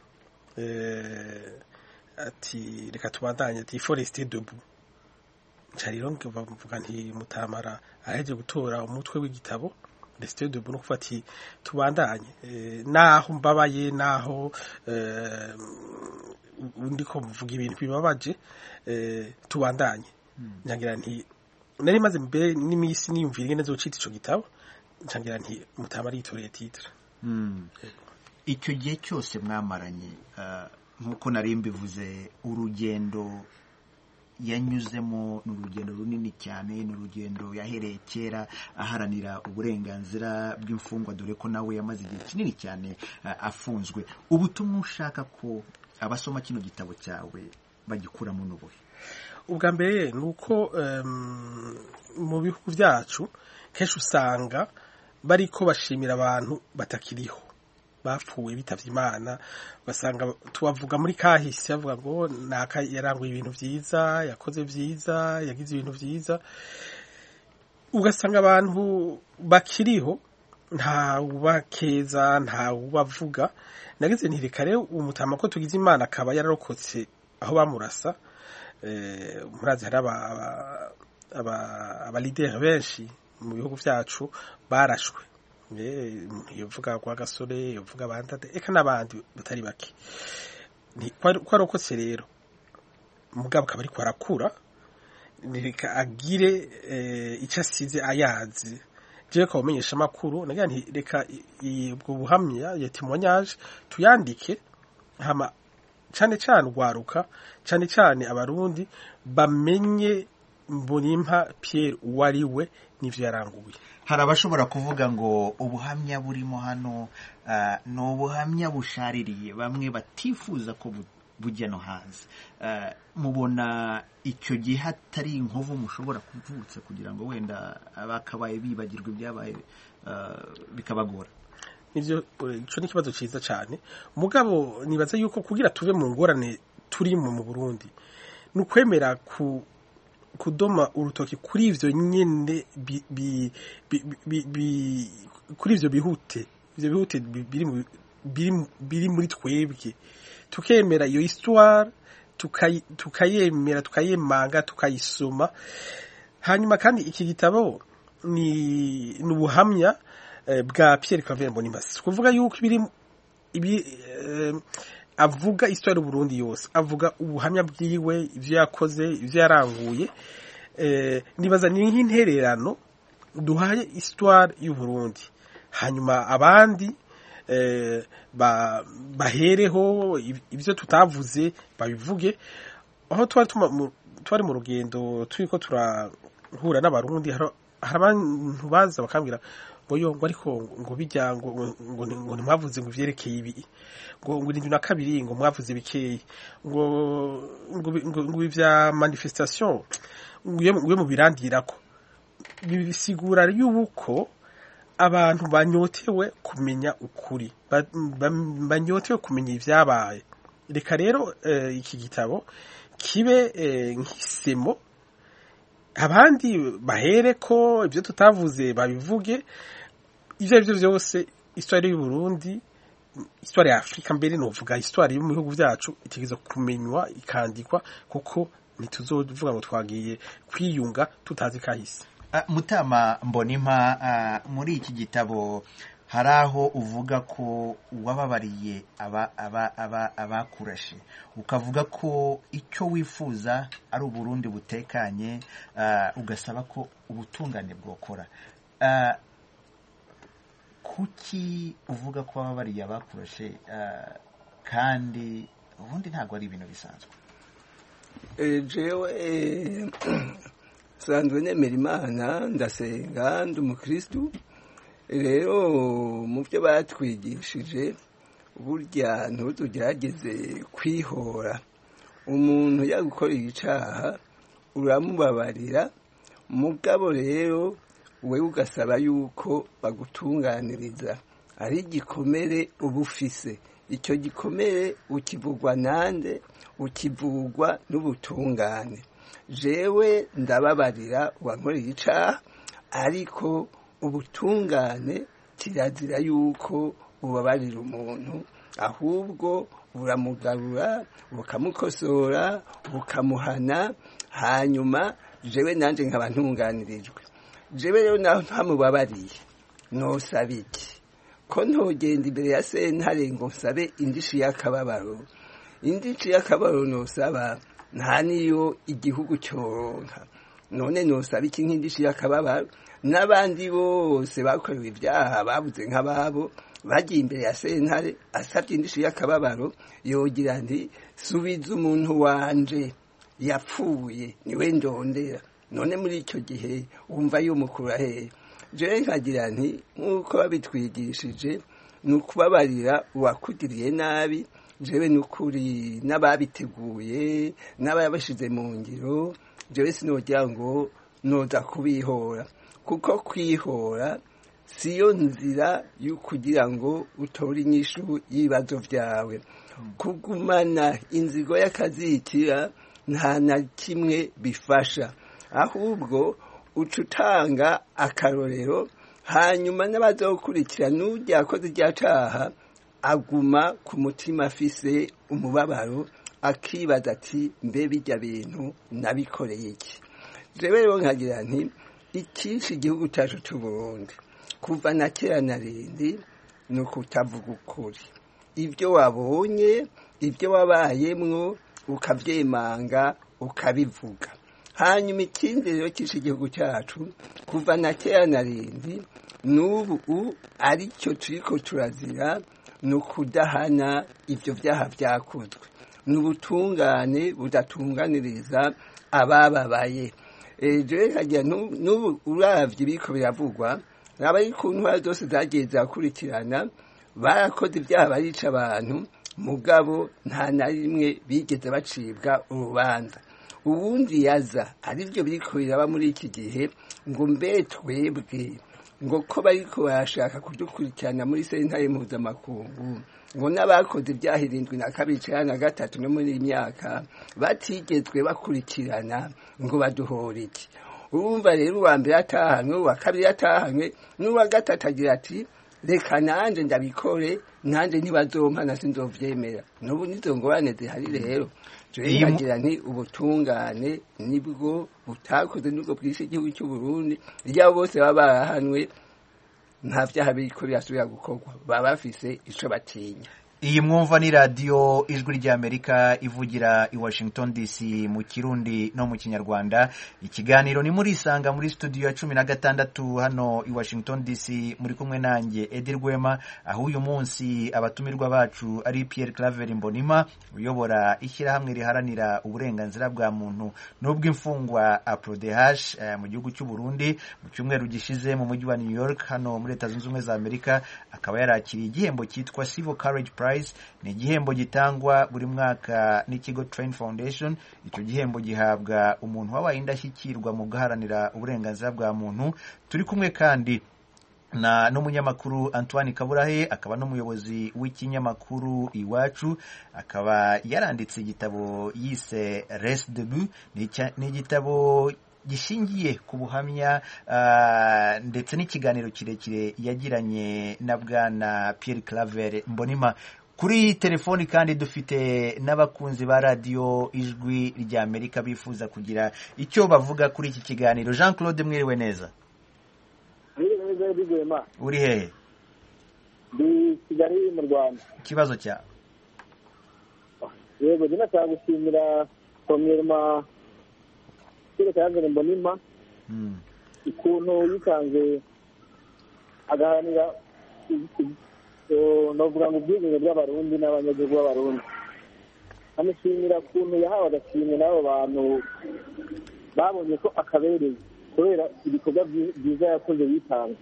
eh ati reka tubandanye ati Foreste Debout cariro ngivuga nti Mutamara aheje gutora umutwe w'igitabo Reste Debout no kufati tubandanye e, naho mbabaye naho e, ndiko mvuga ibintu bibabaje e, tubandanye hmm. nyangira nti nari maze mbere n'imisi niyumvira ingene zocita ico gitabo nyangira nti Mutamara yitoreye titre. mm. Icyo gihe cyose mwamaranye uh, nkuko nari mbivuze urugendo yanyuzemo n'urugendo runini cyane n'urugendo yahereye kera aharanira uburenganzira bw'imfungwa dore ko nawe yamaze igihe kinini cyane uh, afunzwe. Ubutumwa ushaka ko abasoma kino gitabo cyawe bagikuramo n'ubuhe? Ubwa mbere nuko um, mu bihugu byacu kenshi usanga bariko bashimira abantu batakiriho bapfuye bitavye Imana basanga tubavuga muri kahise bavuga ngo naka yaranguye ibintu vyiza yakoze vyiza yagize ibintu vyiza ugasanga abantu bakiriho nta ubakeza nta ubavuga. Nagize nti reka rero Umutama ko tugize Imana akaba yararokotse aho bamurasa eh murazi hari aba aba aba leader benshi mu bihugu vyacu barashwe yovuga kwa Gasore yovuga bandate eka nabandi batari bake ni kwa rokotse rero mugabo kabari kwa rakura nireka agire eh, icasize ayazi je ko umenyesha makuru nagira nti reka ubwo buhamya ya témoignage tuyandike hama cyane cyane ugwaruka cyane cyane abarundi bamenye Mbonimpa Pierre uwo ari we n'ivyo yaranguye. Hari abashobora kuvuga ngo ubuhamya burimo hano uh, ni ubuhamya bushaririye bamwe batifuza ko bujya no hanze. Uh, mubona icyo gihe hatari inkovu mushobora kuvutsa kugira ngo wenda abakabaye bibagirwa ibyabaye uh, bikabagora. Nivyo ico ni kibazo ciza cyane. Mugabo nibaza yuko kugira tuve mu ngorane turi mu Burundi nukwemera ku kudoma urutoki kuri ivyo nyene bi, bi, bi, bi, bi, kuri ivyo bihute ivyo bihute biri mu biri biri muri twebwe tukemera iyo histoire tukayi tukayemera tukayemanga tukayisoma hanyuma kandi iki gitabo ni nubuhamya eh, bwa Pierre Claver Mbonimpa kuvuga yuko biri ibi eh, avuga histoire y'u Burundi yose avuga ubuhamya bwiwe ivyo yakoze ivyo yaranguye eh nibaza ni nk'intererano duhaye histoire y'u Burundi hanyuma abandi eh ba bahereho ivyo tutavuze babivuge aho twari twari mu rugendo turiko turahura n'abarundi hari abantu baza bakambwira ngo yo ngo ariko ngo bijya ngo ngo ngo mwavuze ngo vyerekeye ibi ngo ngo ni na kabiri ngo mwavuze bikeye ngo ngo ngo bya manifestation ngo mu birandirako bisigura yuko abantu banyotewe kumenya ukuri banyotewe kumenya ivyabaye reka rero uh, iki gitabo kibe uh, nk'isemo abandi bahereko ibyo tutavuze babivuge ivyo ivyo byose histoire y'u Burundi histoire ya Afrika mbere no vuga histoire yo mu bihugu byacu itegeza kumenywa ikandikwa kuko nituzovuga ngo twagiye kwiyunga tutazi kahise. Uh, Mutama Mbonimpa uh, muri iki gitabo haraho uvuga ko wababariye aba aba aba abakurashe ukavuga ko icyo wifuza ari Uburundi butekanye uh, ugasaba ko ubutungane bwokora uh, kuki uvuga ko wababariye abakurashe uh, kandi ubundi ntabwo ari ibintu bisanzwe. eh jewe sanzwe nemera Imana ndasenga ndi umukristo rero mu byo batwigishije burya ntutugerageze kwihora umuntu yagukoreye icaha uramubabarira mugabo rero we ugasaba yuko bagutunganiriza ari igikomere ubufise icyo gikomere ukivugwa nande ukivugwa n'ubutungane jewe ndababarira wankoreye icaha ariko ubutungane kirazira yuko ubabarira umuntu ahubwo buramugarura bukamukosora bukamuhana hanyuma jewe nanje nkaba ntunganirijwe jewe rero naho ntamubabariye nosaba iki ko ntogenda imbere ya sentare ngo nsabe indishi y'akababaro indishi y'akababaro nosaba nta niyo igihugu cyoronka none nosaba iki nk'indishi y'akababaro n'abandi bose bakorewe ibyaha babuze nk'ababo bagiye imbere ya sentare asabye indishi y'akababaro yogira nti subiza umuntu wanje yapfuye niwe ndondera none muri icyo gihe wumva yumukura hehe jewe nkagira nti nk'uko babitwigishije ni ukubabarira uwakugiriye nabi jewe n'ukuri n'ababiteguye n'abayabashize mu ngiro jewe sinogira ngo noza kubihora kuko kwihora siyo nzira yo kugira ngo utore inyishu y'ibibazo byawe kugumana inzigo y'akazitira nta na kimwe bifasha ahubwo ucutanga akarorero hanyuma n'abazokurikira n'ujya akoze irya caha aguma ku mutima afise umubabaro akibaza ati mbe bijya bintu nabikoreye iki jewe rero nkagira nti ikishi igihugu cyacu cy'u Burundi kuva na kera na rindi ni ukutavuga ukuri ibyo wabonye ibyo wabayemwo ukavyemanga ukabivuga hanyuma ikindi rero kishi igihugu cyacu kuva na kera na rindi n'ubu aricyo turiko turazira ni ukudahana ibyo byaha byakozwe ni ubutungane budatunganiriza abababaye. Ejo kagira n'ubu uravye biriko biravugwa raba ku ntwara zose zagiye zakurikirana barakoze ibyaha barica abantu mugabo nta na rimwe bigeze bacibwa urubanza. Ubundi yaza arivyo biriko biraba muri iki gihe ngo mbe twebwe ngo ko bariko barashaka kudukurikirana muri sentare mpuzamakungu ngo n'abakoze ibyaha irindwi na kabiri cana na gatatu no muri iyi myaka batigezwe bakurikirana ngo baduhore iki. Urumva rero uwa mbere atahanwe, uwa kabiri atahanwe, n'uwa gatatu agira ati reka nanje ndabikore nanje ntibazompa na sinzovyemera. N'ubu nizo ngorane zihari rero tugira nti ubutungane nibwo butakoze nubwo bw'isi igihugu cy'u Burundi ryabo bose baba barahanwe nta vyaha biriko birasubira gukorwa baba bafise ico batinya. Iyi mwumva ni radio Ijwi ry'Amerika ivugira i Washington D C mu Kirundi no mu Kinyarwanda. Ikiganiro ni muri isanga muri studio ya cumi na gatandatu hano i Washington D C muri kumwe nanjye Edir Rwema, aho uyu munsi abatumirwa bacu ari Pierre Claver Mbonimpa uyobora ishyirahamwe riharanira uburenganzira bwa muntu n'ubw'imfungwa APRODH eh, mu gihugu cy'u Burundi. Mu cyumweru gishize mu mujyi wa New York hano muri Leta Zunze Ubumwe za Amerika akaba yarakiriye igihembo cyitwa Civil Courage Prize. Ni igihembo gitangwa buri mwaka n'ikigo Train Foundation. Icyo gihembo gihabwa umuntu wabaye indashyikirwa mu guharanira uburenganzira bwa muntu. Turi kumwe kandi na n'umunyamakuru Antoine Kaburahe, akaba n'umuyobozi w'ikinyamakuru Iwacu, akaba yaranditse igitabo yise Res Debout. Ni igitabo gishingiye ku buhamya uh, ndetse n'ikiganiro kirekire yagiranye na bwana Pierre Claver Mbonimpa. Kuri telefoni kandi dufite n'abakunzi ba radio Ijwi ry'Amerika bifuza kugira icyo bavuga kuri iki kiganiro. Jean Claude, mwiriwe neza? Mwiriwe neza Rwema. Uri hehe? Ndi Kigali mu Rwanda. Ikibazo cya yego ndashaka gushimira Premièrement Pierre Claver Mbonimpa mm. ikuntu yitanze agahanira no vuga ngo ubwigenge bw'abarundi n'abanyagihugu b'abarundi. Amushimira kuntu yahawe agashimwe n'abo bantu babonye ko akabereye kubera ibikorwa byiza yakoze yitanga.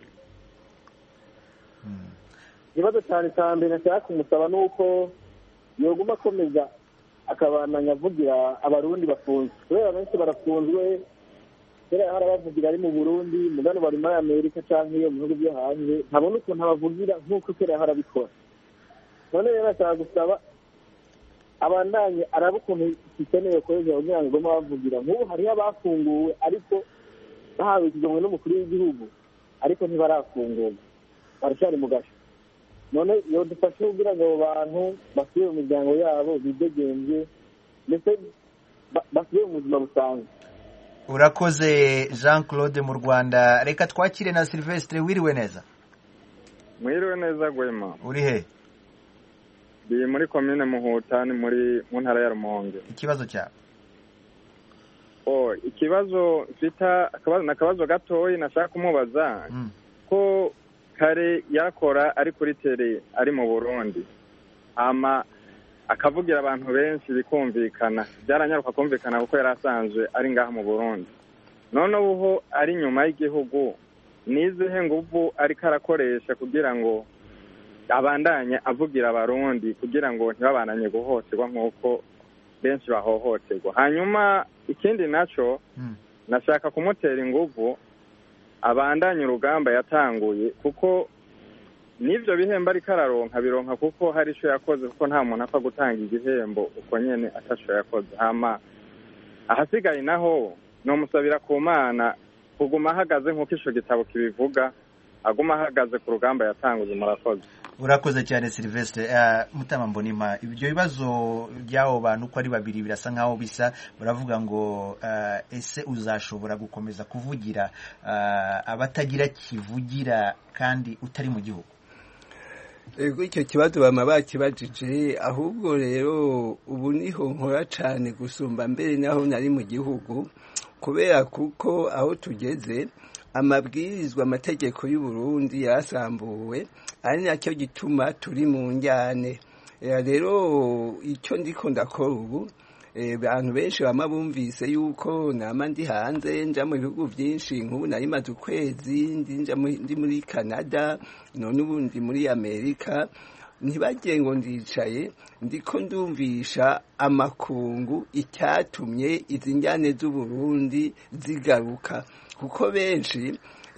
Ikibazo cyane cyane nashaka kumusaba nuko yoguma akomeza akabananya avugira abarundi bafunzwe kubera benshi barafunzwe kera harabavugira ari mu Burundi mugano bari muri Amerika canke iyo mu bihugu byo hanze ntabona ukuntu abavugira nk'uko kera harabikora. None rero nashaka gusaba abandanye araba ukuntu ikeneye kugira kugira ngo bavugira nk'ubu hari abafunguwe ariko bahawe ikigomwe n'umukuru w'igihugu ariko ntibarafungurwa barashari mu gasho. None yo dufashe kugira ngo abantu basubire mu miryango yabo bidegenje ndetse basubire mu buzima busanzwe. Urakoze Jean Claude mu Rwanda. Reka twakire na Silvestre. Wiriwe neza? Mwiriwe neza Rwema. Uri he? Ndi muri commune Muhuta ni muri mu ntara ya Rumonge. Ikibazo cyawe? Oh, ikibazo mfita akabazo nakabazo gatoyi nashaka kumubaza mm. ko kare yakora ari kuri tele ari mu Burundi ama akavugira abantu benshi bikumvikana byaranyaruka kumvikana kuko yarasanzwe ari ngaha mu Burundi. None uho ari nyuma y'igihugu nizihe nguvu ari karakoresha kugira ngo abandanye avugira abarundi kugira ngo ntibabananye guhoterwa nk'uko benshi bahohoterwa. Hanyuma ikindi naco mm. nashaka kumutera inguvu abandanye urugamba yatanguye kuko nivyo bihemba ari kararonka bironka kuko hari ico yakoze kuko nta muntu apfa gutanga igihembo uko nyene ataco yakoze. Hama ahasigaye naho no musabira ku Mana kuguma ahagaze nk'uko ico gitabo kibivuga aguma ahagaze ku rugamba yatanguye. Murakoze. Urakoze cyane Silvestre. Uh, Mutama Mbonimpa, ibyo bibazo by'abo bantu ko ari babiri birasa nkaho bisa, baravuga ngo uh, ese uzashobora gukomeza kuvugira uh, abatagira kivugira kandi utari mu gihugu? Ego icyo kibazo bama bakibajije, ahubwo rero ubu niho nkora cyane gusumba mbere naho nari mu gihugu, kubera kuko aho tugeze amabwirizwa amategeko y'u Burundi yasambuwe, ari nacyo gituma turi mu njyane. rero icyo ndiko ndakora ubu abantu benshi bama bumvise yuko nama ndi hanze nja mu bihugu byinshi nk'ubu nari maze ukwezi ndi muri Canada none ubu ndi muri Amerika ntibagiye ngo ndicaye ndiko ndumvisha amakungu icyatumye izi njyane z'Uburundi zigaruka kuko benshi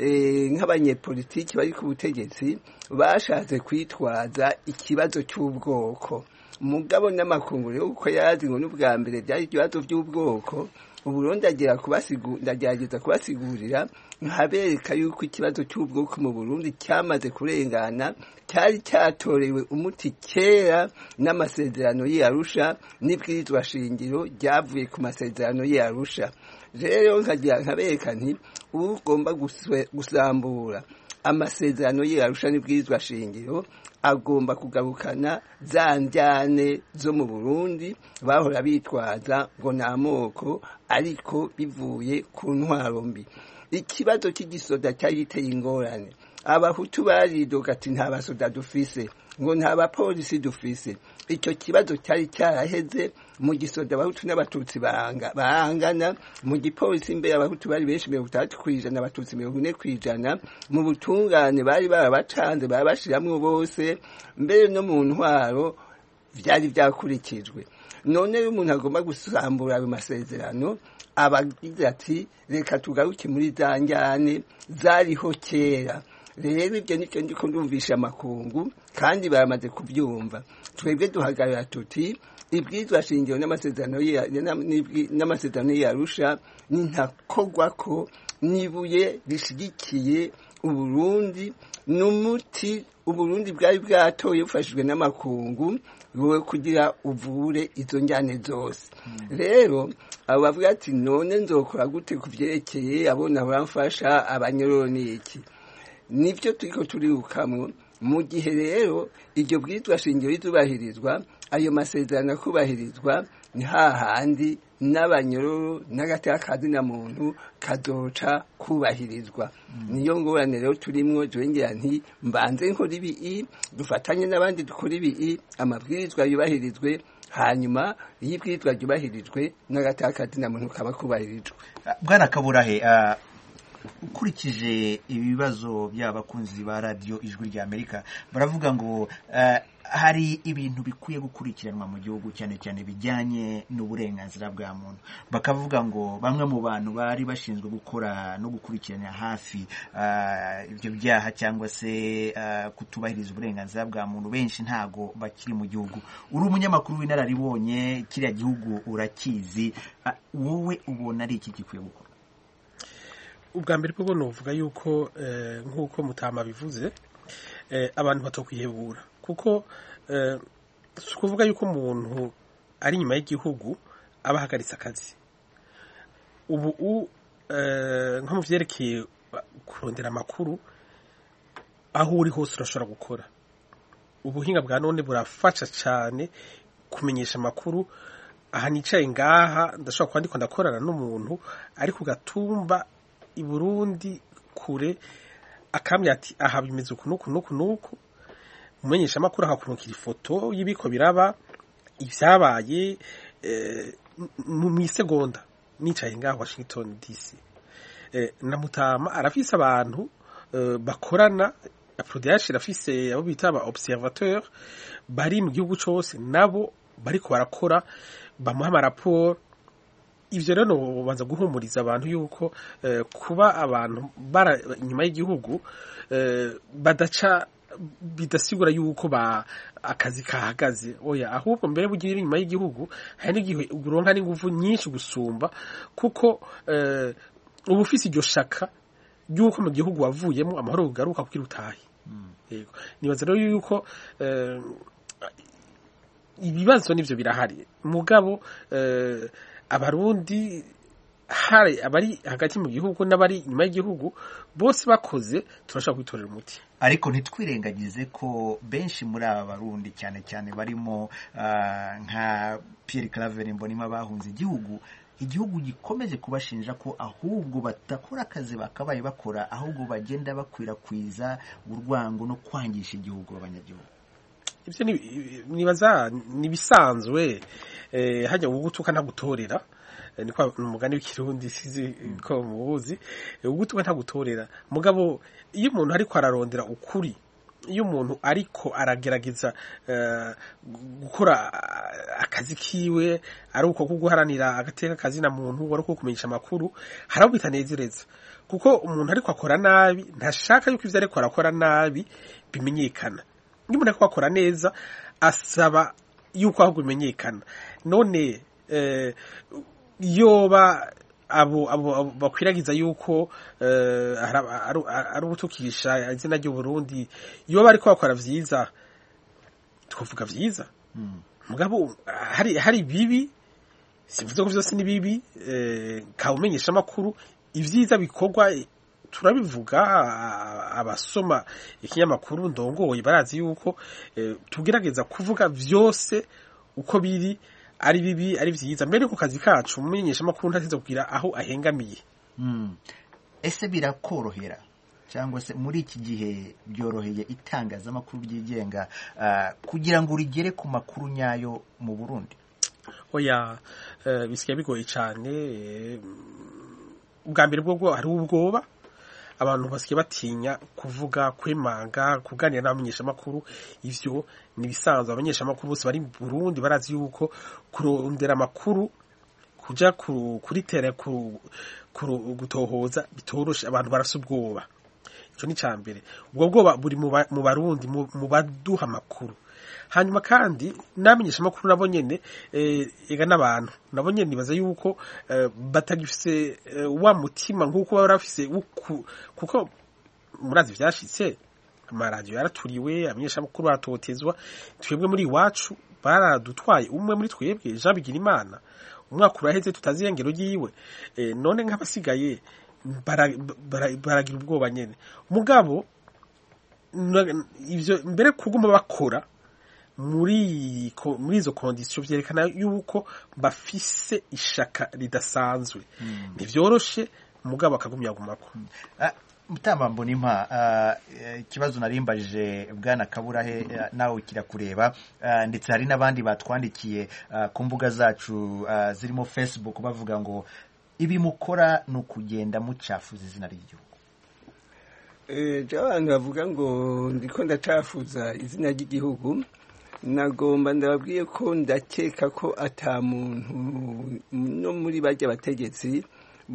nk'abanyepolitiki bari ku butegetsi bashatse kwitwaza ikibazo cy'ubwoko mugabo n'amakungu rero uko yazi ngo n'ubwa mbere byari ibibazo by'ubwoko Uburundi agira ndagerageza kubasigurira nkabereka yuko ikibazo cy'ubwoko mu Burundi cyamaze kurengana cyari cyatorewe umuti kera n'amasezerano y'Arusha n'ibwirizwa shingiro ryavuye ku masezerano y'Arusha rero nkagira nkabereka nti ugomba gusambura amasezerano y'Arusha n'ibwirizwa shingiro agomba kugarukana za njyane zo mu Burundi bahora bitwaza ngo nta moko ariko bivuye ku ntwaro mbi ikibazo cy'igisoda cyari giteye ingorane abahutu baridoga ati nta basoda dufise ngo nta bapolisi dufise icyo kibazo cyari cyaraheze mu gisoda abahutu n'abatutsi bahangana mu gipolisi imbere abahutu bari benshi mirongo itandatu ku ijana abatutsi mirongo ine ku ijana mu butungane bari barabacanze barabashiramwo bose mbere no mu ntwaro byari byakurikijwe none iyo umuntu agomba gusambura ayo masezerano abagize ati reka tugaruke muri za njyane zariho kera rero ibyo nicyo ndiko ndumvisha amakungu kandi baramaze kubyumva twebwe duhagarara tuti ibwirizwa shingiro n'amasezerano n'amasezerano y'Arusha ni ntakogwa ko nibuye rishigikiye Uburundi n'umuti Uburundi bwari bwatoye bufashijwe n'amakungu wowe kugira uvure izo njyane zose rero abo bavuga ati none nzokora gute kuvyerekeye abona baramfasha abanyororo n'iki nivyo turiko turirukamwo mu gihe rero iryo bwirizwa shingiro rizubahirizwa ayo masezerano kubahirizwa ni hahandi n'abanyororo n'agateka kazina muntu kazoca kubahirizwa niyo ngorane rero turimwo jongera nti mbanze nkora ibi dufatanye n'abandi dukora ibi amabwirizwa yubahirizwe hanyuma iyo ibwirizwa ryubahirijwe n'agateka kazina muntu kaba kubahirijwe bwana Kaburahe ukurikije ibibazo by'abakunzi ba radio ijwi rya Amerika baravuga ngo uh, hari ibintu bikwiye gukurikiranwa mu gihugu cyane cyane bijyanye n'uburenganzira bwa muntu bakavuga ngo bamwe mu bantu bari bashinzwe gukora no gukurikirana hafi uh, ibyo byaha cyangwa se uh, kutubahiriza uburenganzira bwa muntu benshi ntago bakiri mu gihugu uri umunyamakuru w'inararibonye kiriya gihugu urakizi uh, wowe ubona ari iki gikwiye gukora ubwa mbere bwo novuga yuko nk'uko Mutama bivuze abantu batokwihebura kuko kuvuga yuko umuntu ari inyuma y'igihugu aba ahagaritse akazi ubu nko mu byerekeye kurondera amakuru aho uri hose urashobora gukora ubuhinga bwa none burafasha cyane kumenyesha amakuru aha nicaye ngaha ndashobora kwandika ndakorana n'umuntu ari ku gatumba i Burundi kure akamya ati aha bimeze uku nuku nuku nuku umenyesha amakuru hakurukira ifoto y'ibiko biraba ivyabaye mu isegonda nicaye ngaho Washington D C na Mutama arafise abantu bakorana Aprodach arafise abo bita aba observateur bari mu gihugu cyose nabo bariko barakora bamuha amaraporo ivyo rero banza guhumuriza abantu yuko kuba abantu bara inyuma y'igihugu badaca bidasigura yuko ba akazi kahagaze oya ahubwo mbere bugira inyuma y'igihugu hari n'igihe uronka n'ingufu nyinshi gusumba kuko ubu ufise iryo shaka yuko mu gihugu wavuyemo amahoro kugaruka kugira utahe yego nibaza rero yuko ibibazo nivyo birahari mugabo abarundi hari abari hagati mu gihugu n'abari inyuma y'igihugu bose bakoze turashaka kwitorera umuti ariko ntitwirengagize ko benshi muri aba barundi cyane cyane barimo uh, nka Pierre Claver Mbonimpa bahunze igihugu igihugu gikomeje kubashinja ko ahubwo batakora akazi bakabaye bakora ahubwo bagenda bakwirakwiza urwango no kwangisha igihugu abanyagihugu ibyo nibaza nibisanzwe eh hajya ugutuka ntagutorera niko umugani w'ikirundi sizi ko mubuzi ugutuka ntagutorera mugabo iyo umuntu ariko ararondera ukuri iyo umuntu ariko aragerageza gukora akazi kiwe ari uko kuguharanira agateka kazi na muntu wari uko kumenyesha amakuru haraho bitanezereza kuko umuntu ariko akora nabi ntashaka yuko ivyo ariko arakora nabi bimenyekana iyo umuntu ariko akora neza asaba yuko aho bimenyekana none eh, yoba abo abo bakwiragiza yuko ari ubutukisha izina ry'u Burundi iyo bariko bakora vyiza twavuga vyiza mugabo hari hari bibi sivuze ko vyose ni bibi ka umenyesha makuru ivyiza bikorwa turabivuga abasoma ikinyamakuru ndongoye barazi yuko tugerageza kuvuga vyose uko biri ari bibi ari vyiza mbere ko kazi kacu umumenyesha makuru ntateze kugira aho ahengamiye mm. ese birakorohera cyangwa se muri iki gihe byoroheye itangazamakuru ryigenga uh, kugira ngo urigere ku makuru nyayo mu Burundi oya uh, bisigaye bigoye cyane ubwa mbere bwo hari ubwoba abantu basigaye batinya kuvuga kwemanga kuganira n'abamenyesha makuru ivyo nibisanzwe abamenyesha makuru bose bari mu Burundi barazi yuko kurondera makuru kuja kuri tere ku gutohoza bitoroshe abantu barasubwoba ico ni cambere ubwo bwoba buri mu Barundi mu baduha makuru hanyuma kandi namenyesha makuru nabo nyene ega nabantu nabo nyene nibaza yuko batagifise wa mutima nkuko barafise kuko murazi vyashitse amaradio yaraturiwe amenyesha makuru batotezwa twebwe muri iwacu baradutwaye umwe muri twebwe Jean Bigirimana umwaka uraheze tutaziyengero giyiwe none nk'abasigaye baragira ubwoba nyene mugabo ivyo mbere kuguma bakora muri muri izo conditions byerekana yuko bafise ishaka ridasanzwe ntivyoroshe mugabo akagumya gumako mutambambo nimpa ikibazo narimbajije bwana Kaburahe nawe kirakureba ndetse hari nabandi batwandikiye ku mbuga zacu zirimo Facebook bavuga ngo ibi mukora no kugenda mucafuza izina ry'igihugu eh abantu bavuga ngo ndiko ndacafuza izina ry'igihugu nagomba ndababwiye ko ndakeka ko ata muntu no muri bajya bategetsi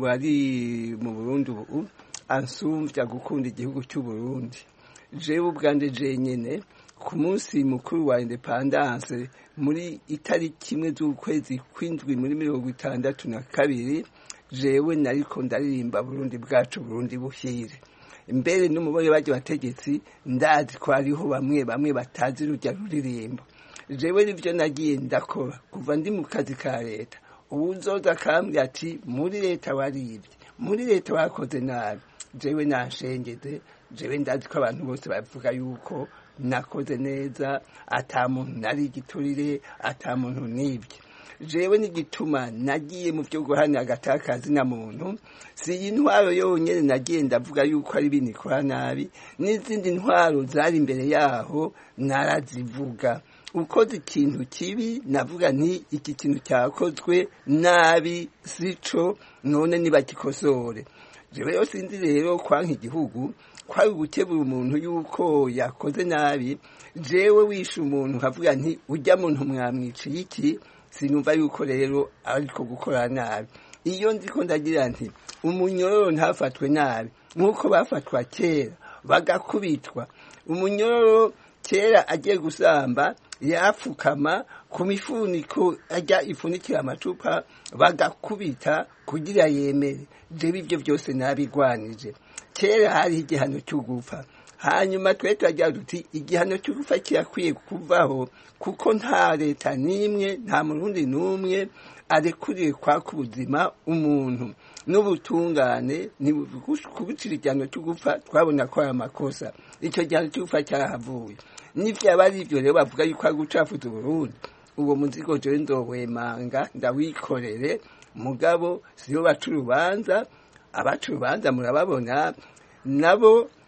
bari mu Burundi ubu ansumvya gukunda igihugu cy'u Burundi jewe ubwanje jenyene ku munsi mukuru wa independence muri itariki imwe z'ukwezi kw'indwi muri mirongo itandatu na kabiri jewe nariko ndaririmba Burundi bwacu Burundi buhire mbere n'umubare baje bategetsi ndazi ko ariho bamwe bamwe batazi rujya ruririmba jewe nivyo nagiye ndakora kuva ndi mu kazi ka leta ubuzoza kambye ati muri leta waribye muri leta bakoze nabi jewe nashengeze jewe ndazi ko abantu bose bavuga yuko nakoze neza ata muntu nari giturire ata muntu nibye jewe n'igituma nagiye mu byo guhana agatakazi na muntu si intwaro yonyene nagiye ndavuga yuko ari binikora nabi n'izindi ntwaro zari imbere yaho narazivuga ukoze ikintu kibi navuga nti iki kintu cyakozwe nabi sico none niba kikosore jewe yo sinzi rero kwanka igihugu kwari gukebura umuntu yuko yakoze nabi jewe wisha umuntu havuga nti ujya muntu mwamwiciye iki sinumva yuko rero ariko gukora nabi iyo ndiko ndagira nti umunyororo ntafatwe nabi nkuko bafatwa kera bagakubitwa umunyororo kera agiye gusamba yafukama ku mifuniko ajya ifunikira amacupa bagakubita kugira yemere jewe ibyo byose nabigwanije kera hari igihano cyo gupfa hanyuma twe twagira duti igihano cyo gupfa kirakwiye kuvaho kuko nta leta nimwe nta murundi numwe arekuriye kwaka ubuzima umuntu n'ubutungane ni kubicira igihano cyo gupfa twabona ko ari amakosa icyo gihano cyo gupfa cyarahavuye n'ivyaba ari byo rero bavuga yuko agucafuza Burundi uwo muzigo je ndowemanga ndawikorere mugabo siyo bacu rubanza abacu rubanza murababona nabo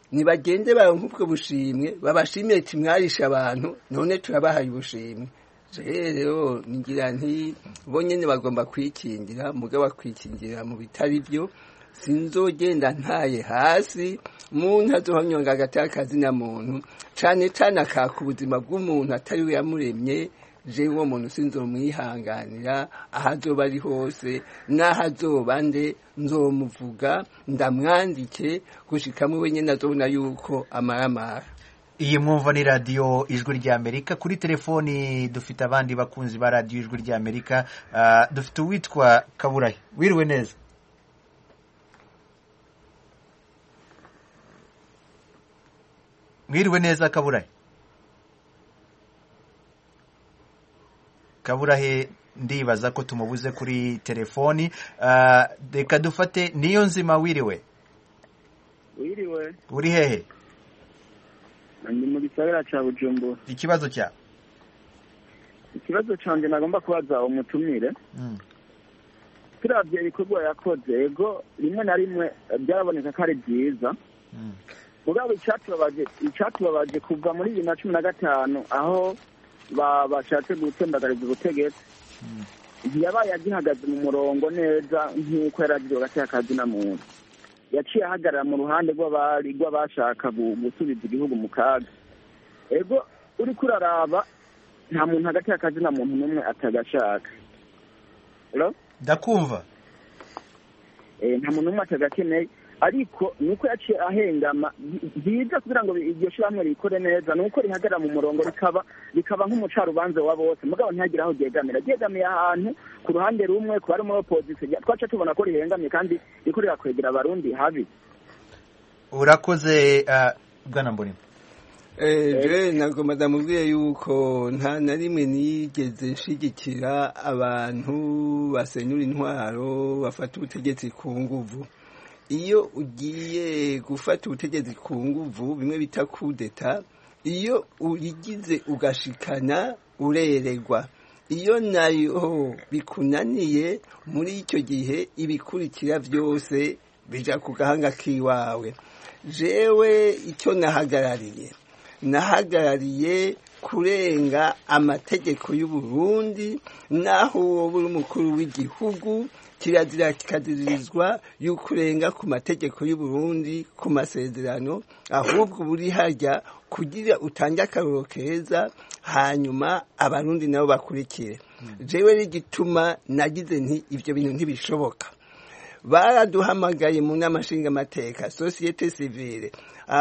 nibagende baronke ubwo bushimwe babashimire ati mwarisha abantu none turabahaye ubushimwe rero ngira nti bo nyene bagomba kwikingira mugabo bakwikingira mu bitari byo sinzogenda ntaye hasi muntu azohanyonga agatakazi na muntu cane cane akaka ubuzima bw'umuntu atari we yamuremye je uwo muntu sinzomwihanganira ahazoba ari hose n'ahazoba nde nzomuvuga ndamwandike gushika mu wenyene azobona yuko amaramara. Iyi mwumva ni radio Ijwi rya Amerika. Kuri telefoni dufite abandi bakunzi ba radio Ijwi rya Amerika. Uh, dufite uwitwa Kaburahe. Wiriwe neza? Wiriwe neza Kaburahe? Kaburahe ndibaza ko tumubuze kuri telefoni. Uh, reka dufate niyo nzima. Wiriwe? Wiriwe. Uri hehe? Ndi mu gisagara ca Bujumbura. Ikibazo cya? Ikibazo canje nagomba kubaza umutumire. Mm. Turavye ibikorwa yakoze ego rimwe na rimwe byaraboneka ko ari byiza. Mm. Mugabo icatubabaje icatubabaje kuva muri bibiri na cumi na gatanu aho bashatse gutembagariza ubutegetsi. Mm. Yabaye agihagaze mu murongo neza nk'uko yaragiriwe gateka kazi na muntu. Yaciye ahagarara mu ruhande rw'abari rw'abashaka gusubiza igihugu mu kaga. Ego uri kuraraba nta muntu hagati y'akazi na muntu n'umwe atagashaka. Hello? Ndakumva. Eh nta muntu n'umwe atagakeneye ariko nuko yaciye ahengama byiza kugira ngo iryo shiramwe rikore neza nuko rihagarara mu murongo rikaba rikaba nk'umucarubanze wa bose mugabo ntihagira aho ryegamira ryegamiye ahantu ku ruhande rumwe ku bari muri opposition twaca tubona ko rihengamye kandi riko rirakwegera abarundi habi. Urakoze uh, bwana Mbonimpa. Eh je ntabwo madamu ubwiye yuko nta na rimwe nigeze nshigikira abantu basenyura intwaro bafata ubutegetsi ku nguvu. Iyo ugiye gufata ubutegetsi ku nguvu bimwe bita kudeta, iyo urigize ugashikana ureregwa. Iyo nayo bikunaniye muri icyo gihe ibikurikira byose bija ku gahanga kiwawe. Jewe icyo nahagarariye nahagarariye kurenga amategeko y'u Burundi naho wowe uri umukuru w'igihugu kirazira kikadirizwa y'ukurenga ku mategeko y'u Burundi ku masezerano ahubwo buri hajya kugira utange akaroro keza hanyuma abarundi nabo bakurikire. Jewe rigituma nagize nti ivyo bintu ntibishoboka. Baraduhamagaye mu namashinga amateka societe civile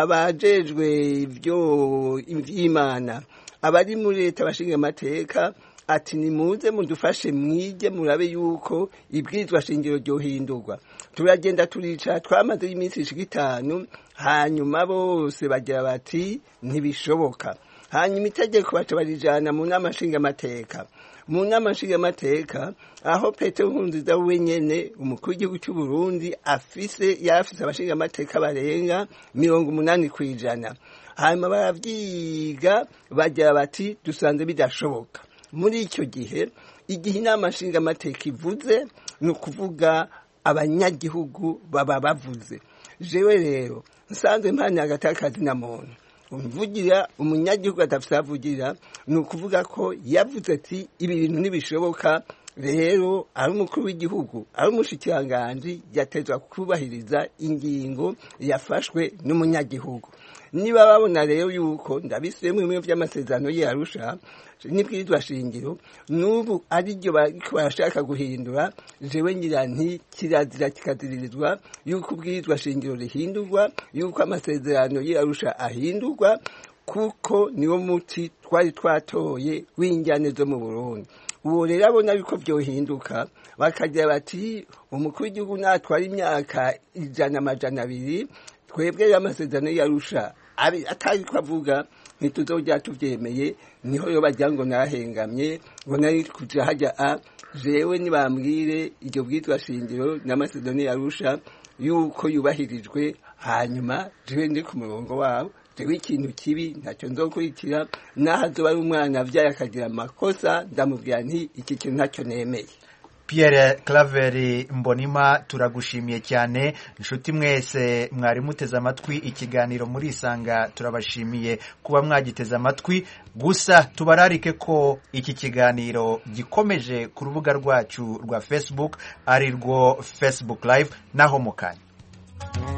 abajejwe ivyo ivy'Imana abari muri leta bashinga amateka ati nimuze mudufashe mwige murabe yuko ibwirizwa shingiro ryohindurwa. Turagenda turica twamaze iminsi ishika itanu hanyuma bose bagira bati ntibishoboka. Hanyuma itegeko batabarijana mu namashinga amateka mu namashinga amateka aho Petero Nkurunziza wenyene umukuru w'igihugu cy'u Burundi afise yafise abashinga amateka barenga mirongo umunani kwijana. Hanyuma baravyiga bagira bati dusanze bidashoboka. Muri icyo gihe igihe inama nshinga amateka ivuze ni ukuvuga abanyagihugu baba bavuze. Jewe rero nsanzwe mpana agatakazi na muntu umvugira umunyagihugu adafite avugira ni ukuvuga ko yavuze ati ibi bintu ntibishoboka rero ari umukuru w'igihugu ari umushikiranganji yatezwa kubahiriza ingingo yafashwe n'umunyagihugu. Niba babona rero yuko ndabisemo bimwe by'amasezerano y'Arusha n'ibwirizwa shingiro n'ubu ari ryo barashaka guhindura, jewe ngira nti kirazira kikadiririzwa yuko ubwirizwa shingiro rihindurwa, yuko amasezerano y'Arusha ahindurwa, kuko niwo muti twari twatoye w'injyane zo mu Burundi. Uwo rero abona yuko byohinduka bakagira bati umukuru w'igihugu natwara imyaka ijana amajana abiri twebwe amasezerano y'Arusha atari kwavuga ntituzojya tuvyemeye, niho yo bajya ngo nahengamye ngo nari kuja hajya a jewe nibambwire iryo bwitwa shingiro n'amasezerano y'Arusha yuko yubahirijwe, hanyuma jewe ndi ku murongo wabo. Jewe ikintu kibi ntacyo nzokurikira, naho azoba ari umwana avyaye akagira amakosa ndamubwira nti iki kintu ntacyo nemeye. Pierre Claver Mbonima turagushimiye cyane. Inshuti mwese mwari muteze amatwi ikiganiro muri Isanga, turabashimiye kuba mwagiteze amatwi. Gusa tubararike ko iki kiganiro gikomeje ku rubuga rwacu rwa Facebook, ari rwo Facebook Live, naho mukanya.